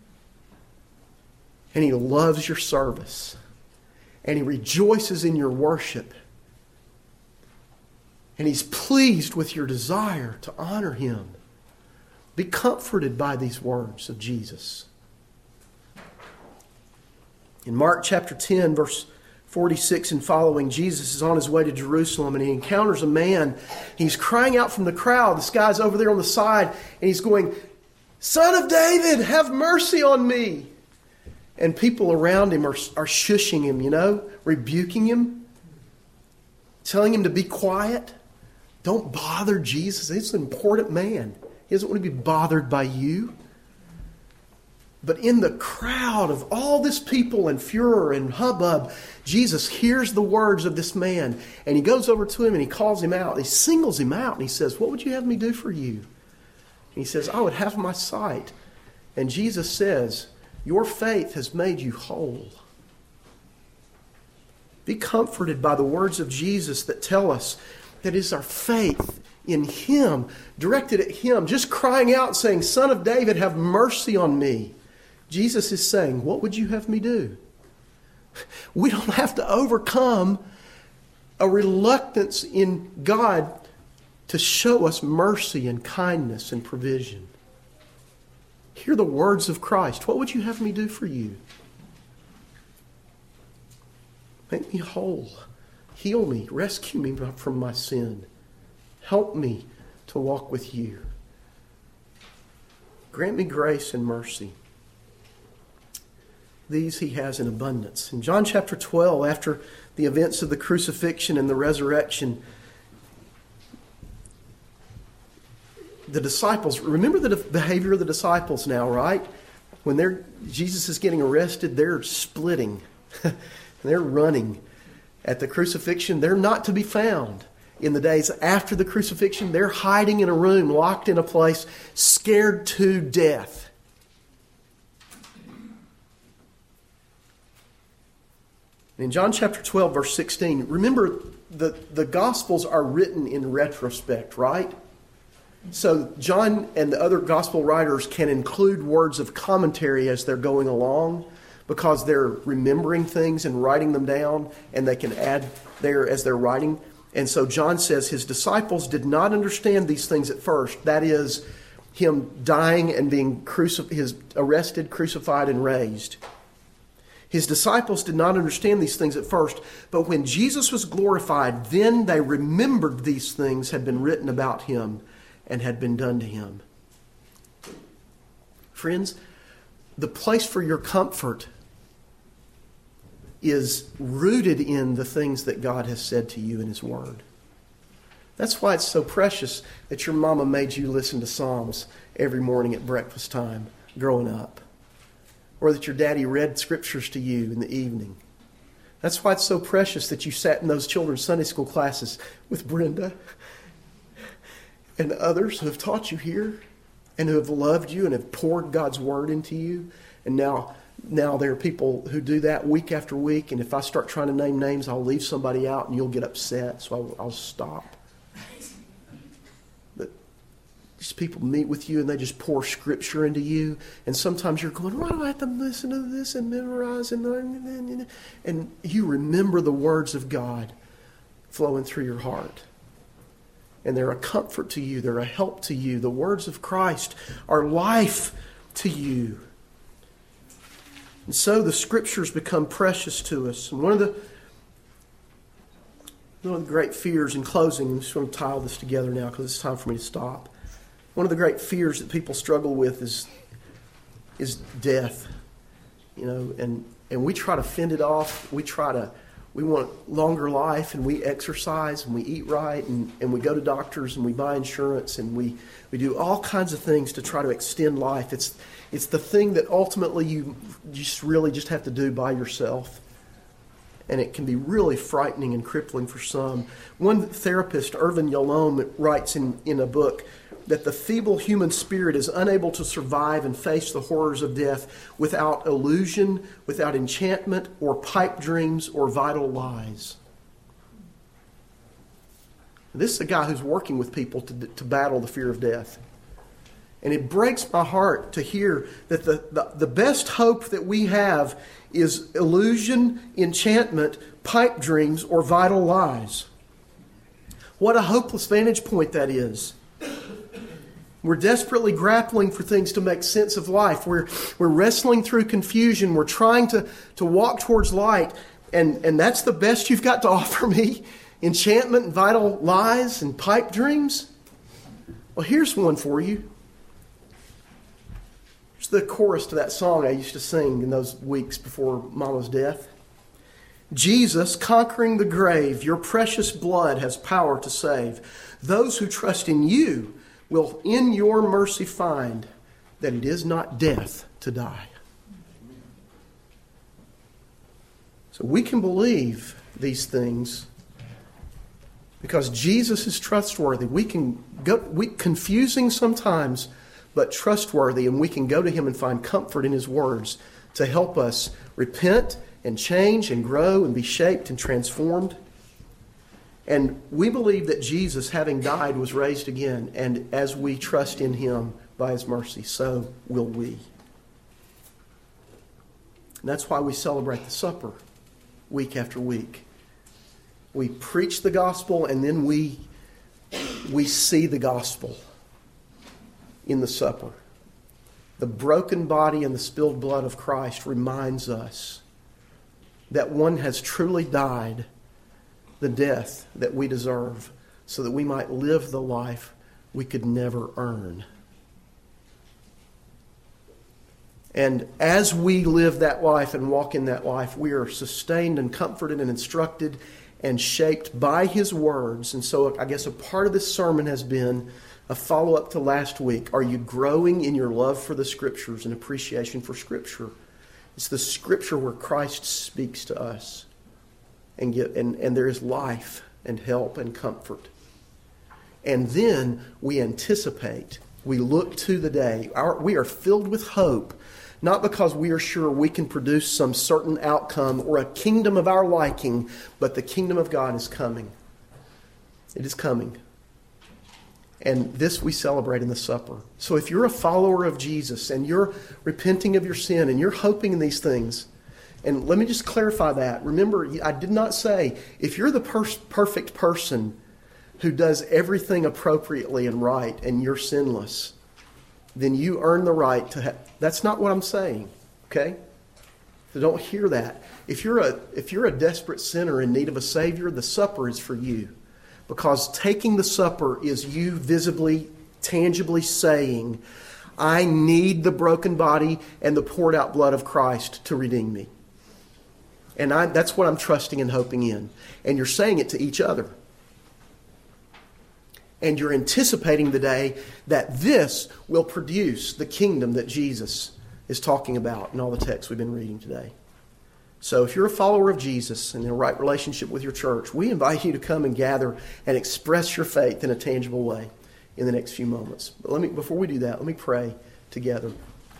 And He loves your service. And He rejoices in your worship. And He's pleased with your desire to honor Him. Be comforted by these words of Jesus. In Mark chapter 10, verse 46 and following, Jesus is on his way to Jerusalem and he encounters a man. He's crying out from the crowd. This guy's over there on the side and he's going, Son of David, have mercy on me. And people around him are shushing him, rebuking him, telling him to be quiet. Don't bother Jesus. He's an important man. He doesn't want to be bothered by you. But in the crowd of all this people and furor and hubbub, Jesus hears the words of this man. And he goes over to him and he calls him out. He singles him out and he says, what would you have me do for you? And he says, I would have my sight. And Jesus says, your faith has made you whole. Be comforted by the words of Jesus that tell us that it's our faith in Him, directed at Him, just crying out saying, Son of David, have mercy on me. Jesus is saying, what would you have me do? We don't have to overcome a reluctance in God to show us mercy and kindness and provision. Hear the words of Christ. What would you have me do for you? Make me whole. Heal me. Rescue me from my sin. Help me to walk with you. Grant me grace and mercy. These He has in abundance. In John chapter 12, after the events of the crucifixion and the resurrection, the disciples, remember the behavior of the disciples now, right? When Jesus is getting arrested, they're splitting. They're running. At the crucifixion, they're not to be found. In the days after the crucifixion, they're hiding in a room, locked in a place, scared to death. In John chapter 12, verse 16, remember the Gospels are written in retrospect, right? So John and the other Gospel writers can include words of commentary as they're going along because they're remembering things and writing them down, and they can add there as they're writing. And so John says his disciples did not understand these things at first. That is, Him dying and being arrested, crucified, and raised. His disciples did not understand these things at first, but when Jesus was glorified, then they remembered these things had been written about Him and had been done to Him. Friends, the place for your comfort is rooted in the things that God has said to you in His Word. That's why it's so precious that your mama made you listen to Psalms every morning at breakfast time growing up. Or that your daddy read scriptures to you in the evening. That's why it's so precious that you sat in those children's Sunday school classes with Brenda and others who have taught you here and who have loved you and have poured God's Word into you. And now there are people who do that week after week, and if I start trying to name names, I'll leave somebody out and you'll get upset, so I'll stop. But these people meet with you and they just pour Scripture into you, and sometimes you're going, why do I have to listen to this and memorize and learn? And you remember the words of God flowing through your heart. And they're a comfort to you. They're a help to you. The words of Christ are life to you. And so the Scriptures become precious to us. And one of the great fears in closing, I'm just going to tie all this together now because it's time for me to stop. One of the great fears that people struggle with is death. And we try to fend it off. We want longer life, and we exercise, and we eat right, and we go to doctors, and we buy insurance, and we do all kinds of things to try to extend life. It's the thing that ultimately you just have to do by yourself. And it can be really frightening and crippling for some. One therapist, Irvin Yalom, writes in a book that the feeble human spirit is unable to survive and face the horrors of death without illusion, without enchantment, or pipe dreams, or vital lies. This is a guy who's working with people to battle the fear of death. And it breaks my heart to hear that the best hope that we have is illusion, enchantment, pipe dreams, or vital lies. What a hopeless vantage point that is. We're desperately grappling for things to make sense of life. We're wrestling through confusion. We're trying to walk towards light. And that's the best you've got to offer me? Enchantment and vital lies and pipe dreams? Well, here's one for you. Here's the chorus to that song I used to sing in those weeks before Mama's death. Jesus, conquering the grave, your precious blood has power to save. Those who trust in you will in your mercy find that it is not death to die. So we can believe these things because Jesus is trustworthy. We can go, confusing sometimes, but trustworthy, and we can go to Him and find comfort in His words to help us repent and change and grow and be shaped and transformed. And we believe that Jesus, having died, was raised again. And as we trust in Him by His mercy, so will we. And that's why we celebrate the supper week after week. We preach the gospel, and then we see the gospel in the supper. The broken body and the spilled blood of Christ reminds us that one has truly died the death that we deserve so that we might live the life we could never earn. And as we live that life and walk in that life, we are sustained and comforted and instructed and shaped by His words. And so I guess a part of this sermon has been a follow-up to last week. Are you growing in your love for the Scriptures and appreciation for Scripture? It's the Scripture where Christ speaks to us. And there is life and help and comfort. And then we anticipate. We look to the day. We are filled with hope, not because we are sure we can produce some certain outcome or a kingdom of our liking, but the kingdom of God is coming. It is coming. And this we celebrate in the supper. So if you're a follower of Jesus and you're repenting of your sin and you're hoping in these things, and let me just clarify that. Remember, I did not say, if you're the perfect person who does everything appropriately and right and you're sinless, then you earn the right to have... That's not what I'm saying, okay? So don't hear that. If you're a desperate sinner in need of a Savior, the supper is for you. Because taking the supper is you visibly, tangibly saying, I need the broken body and the poured out blood of Christ to redeem me. And that's what I'm trusting and hoping in. And you're saying it to each other. And you're anticipating the day that this will produce the kingdom that Jesus is talking about in all the texts we've been reading today. So if you're a follower of Jesus and in a right relationship with your church, we invite you to come and gather and express your faith in a tangible way in the next few moments. But before we do that, let me pray together.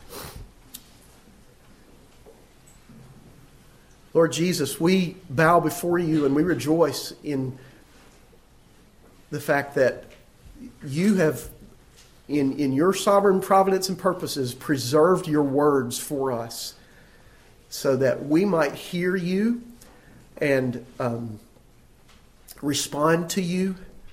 Lord Jesus, we bow before you and we rejoice in the fact that you have, in your sovereign providence and purposes, preserved your words for us so that we might hear you and respond to you.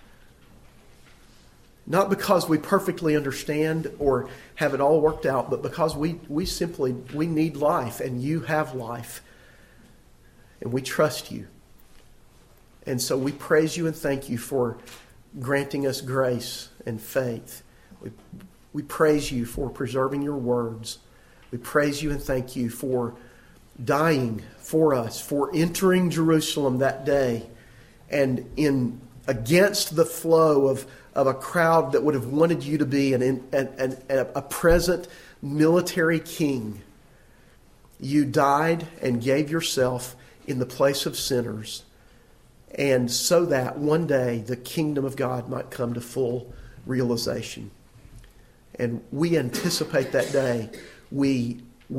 Not because we perfectly understand or have it all worked out, but because we need life and you have life. And we trust you. And so we praise you and thank you for granting us grace and faith. We praise you for preserving your words. We praise you and thank you for dying for us, for entering Jerusalem that day and against the flow of a crowd that would have wanted you to be a present military king. You died and gave yourself in the place of sinners, and so that one day the kingdom of God might come to full realization. And we anticipate that day. We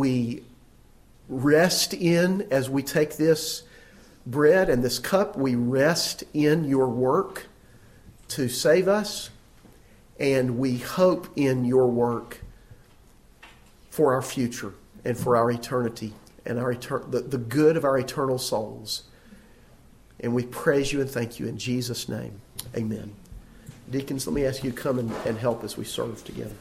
rest in, as we take this bread and this cup, we rest in your work to save us, and we hope in your work for our future and for our eternity and the good of our eternal souls. And we praise you and thank you in Jesus' name. Amen. Deacons, let me ask you to come and help as we serve together.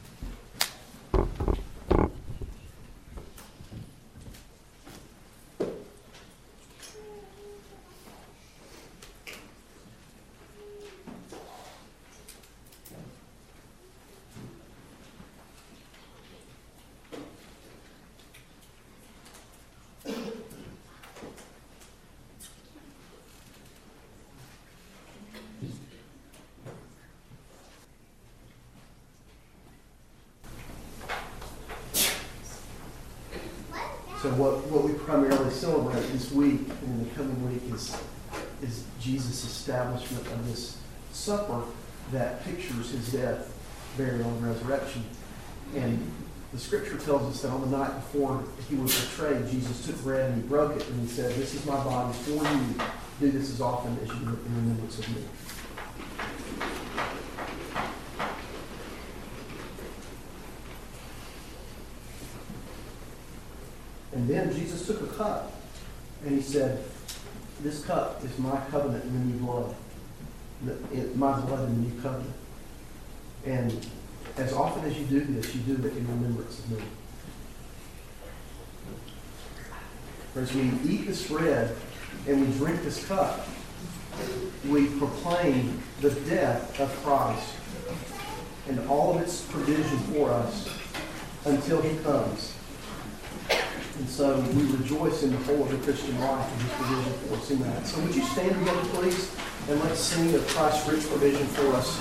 So what we primarily celebrate this week and in the coming week is Jesus' establishment of this supper that pictures his death, burial, and resurrection. And the scripture tells us that on the night before he was betrayed, Jesus took bread and he broke it and he said, "This is my body for you. Do this as often as you do it in remembrance of me." And then Jesus took a cup and he said, "This cup is my covenant in the new blood, my blood in the new covenant. And as often as you do this, you do it in remembrance of me." For as we eat this bread and we drink this cup, we proclaim the death of Christ and all of its provision for us until he comes. And so we rejoice in the whole of the Christian life and his provision for us in that. So would you stand together, please, and let's sing of Christ's rich provision for us.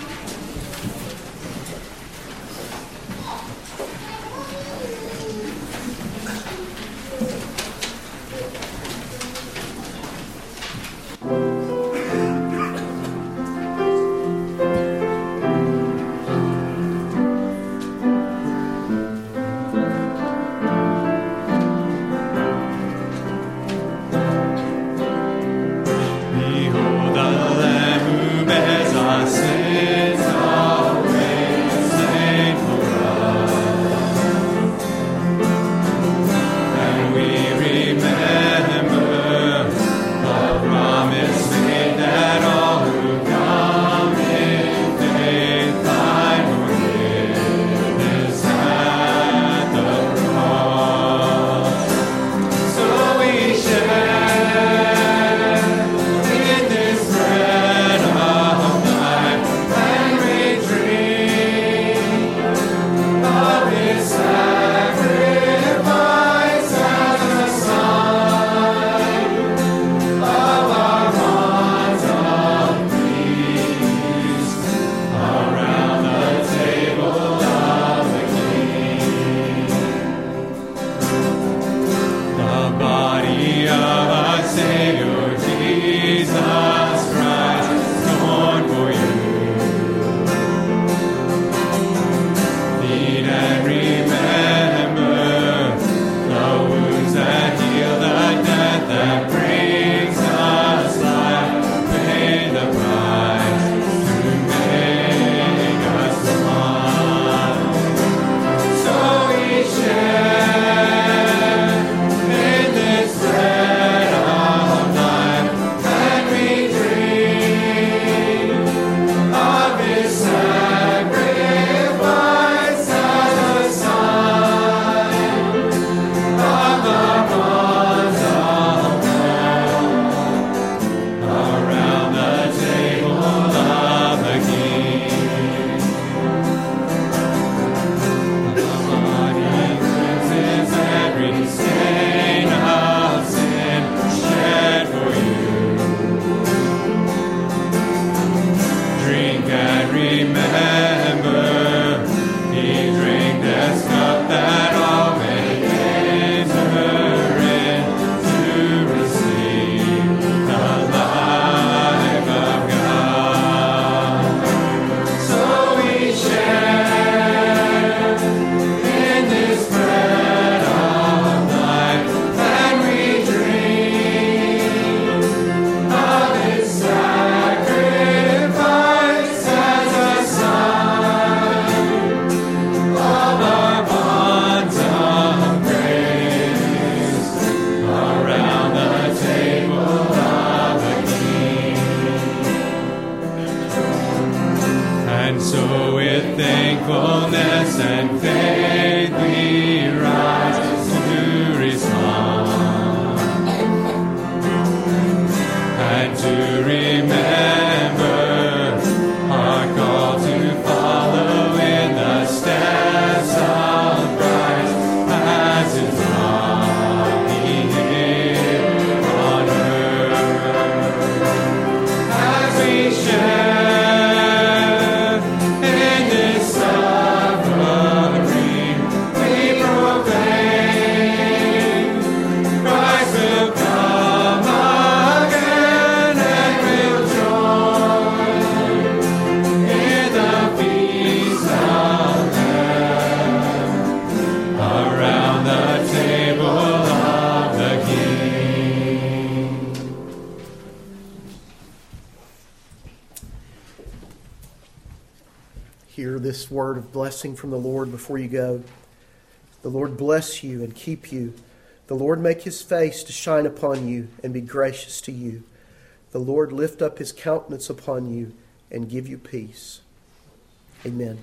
Hear this word of blessing from the Lord before you go. The Lord bless you and keep you. The Lord make his face to shine upon you and be gracious to you. The Lord lift up his countenance upon you and give you peace. Amen.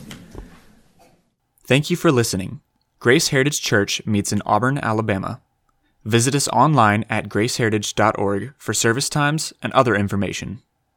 Thank you for listening. Grace Heritage Church meets in Auburn, Alabama. Visit us online at graceheritage.org for service times and other information.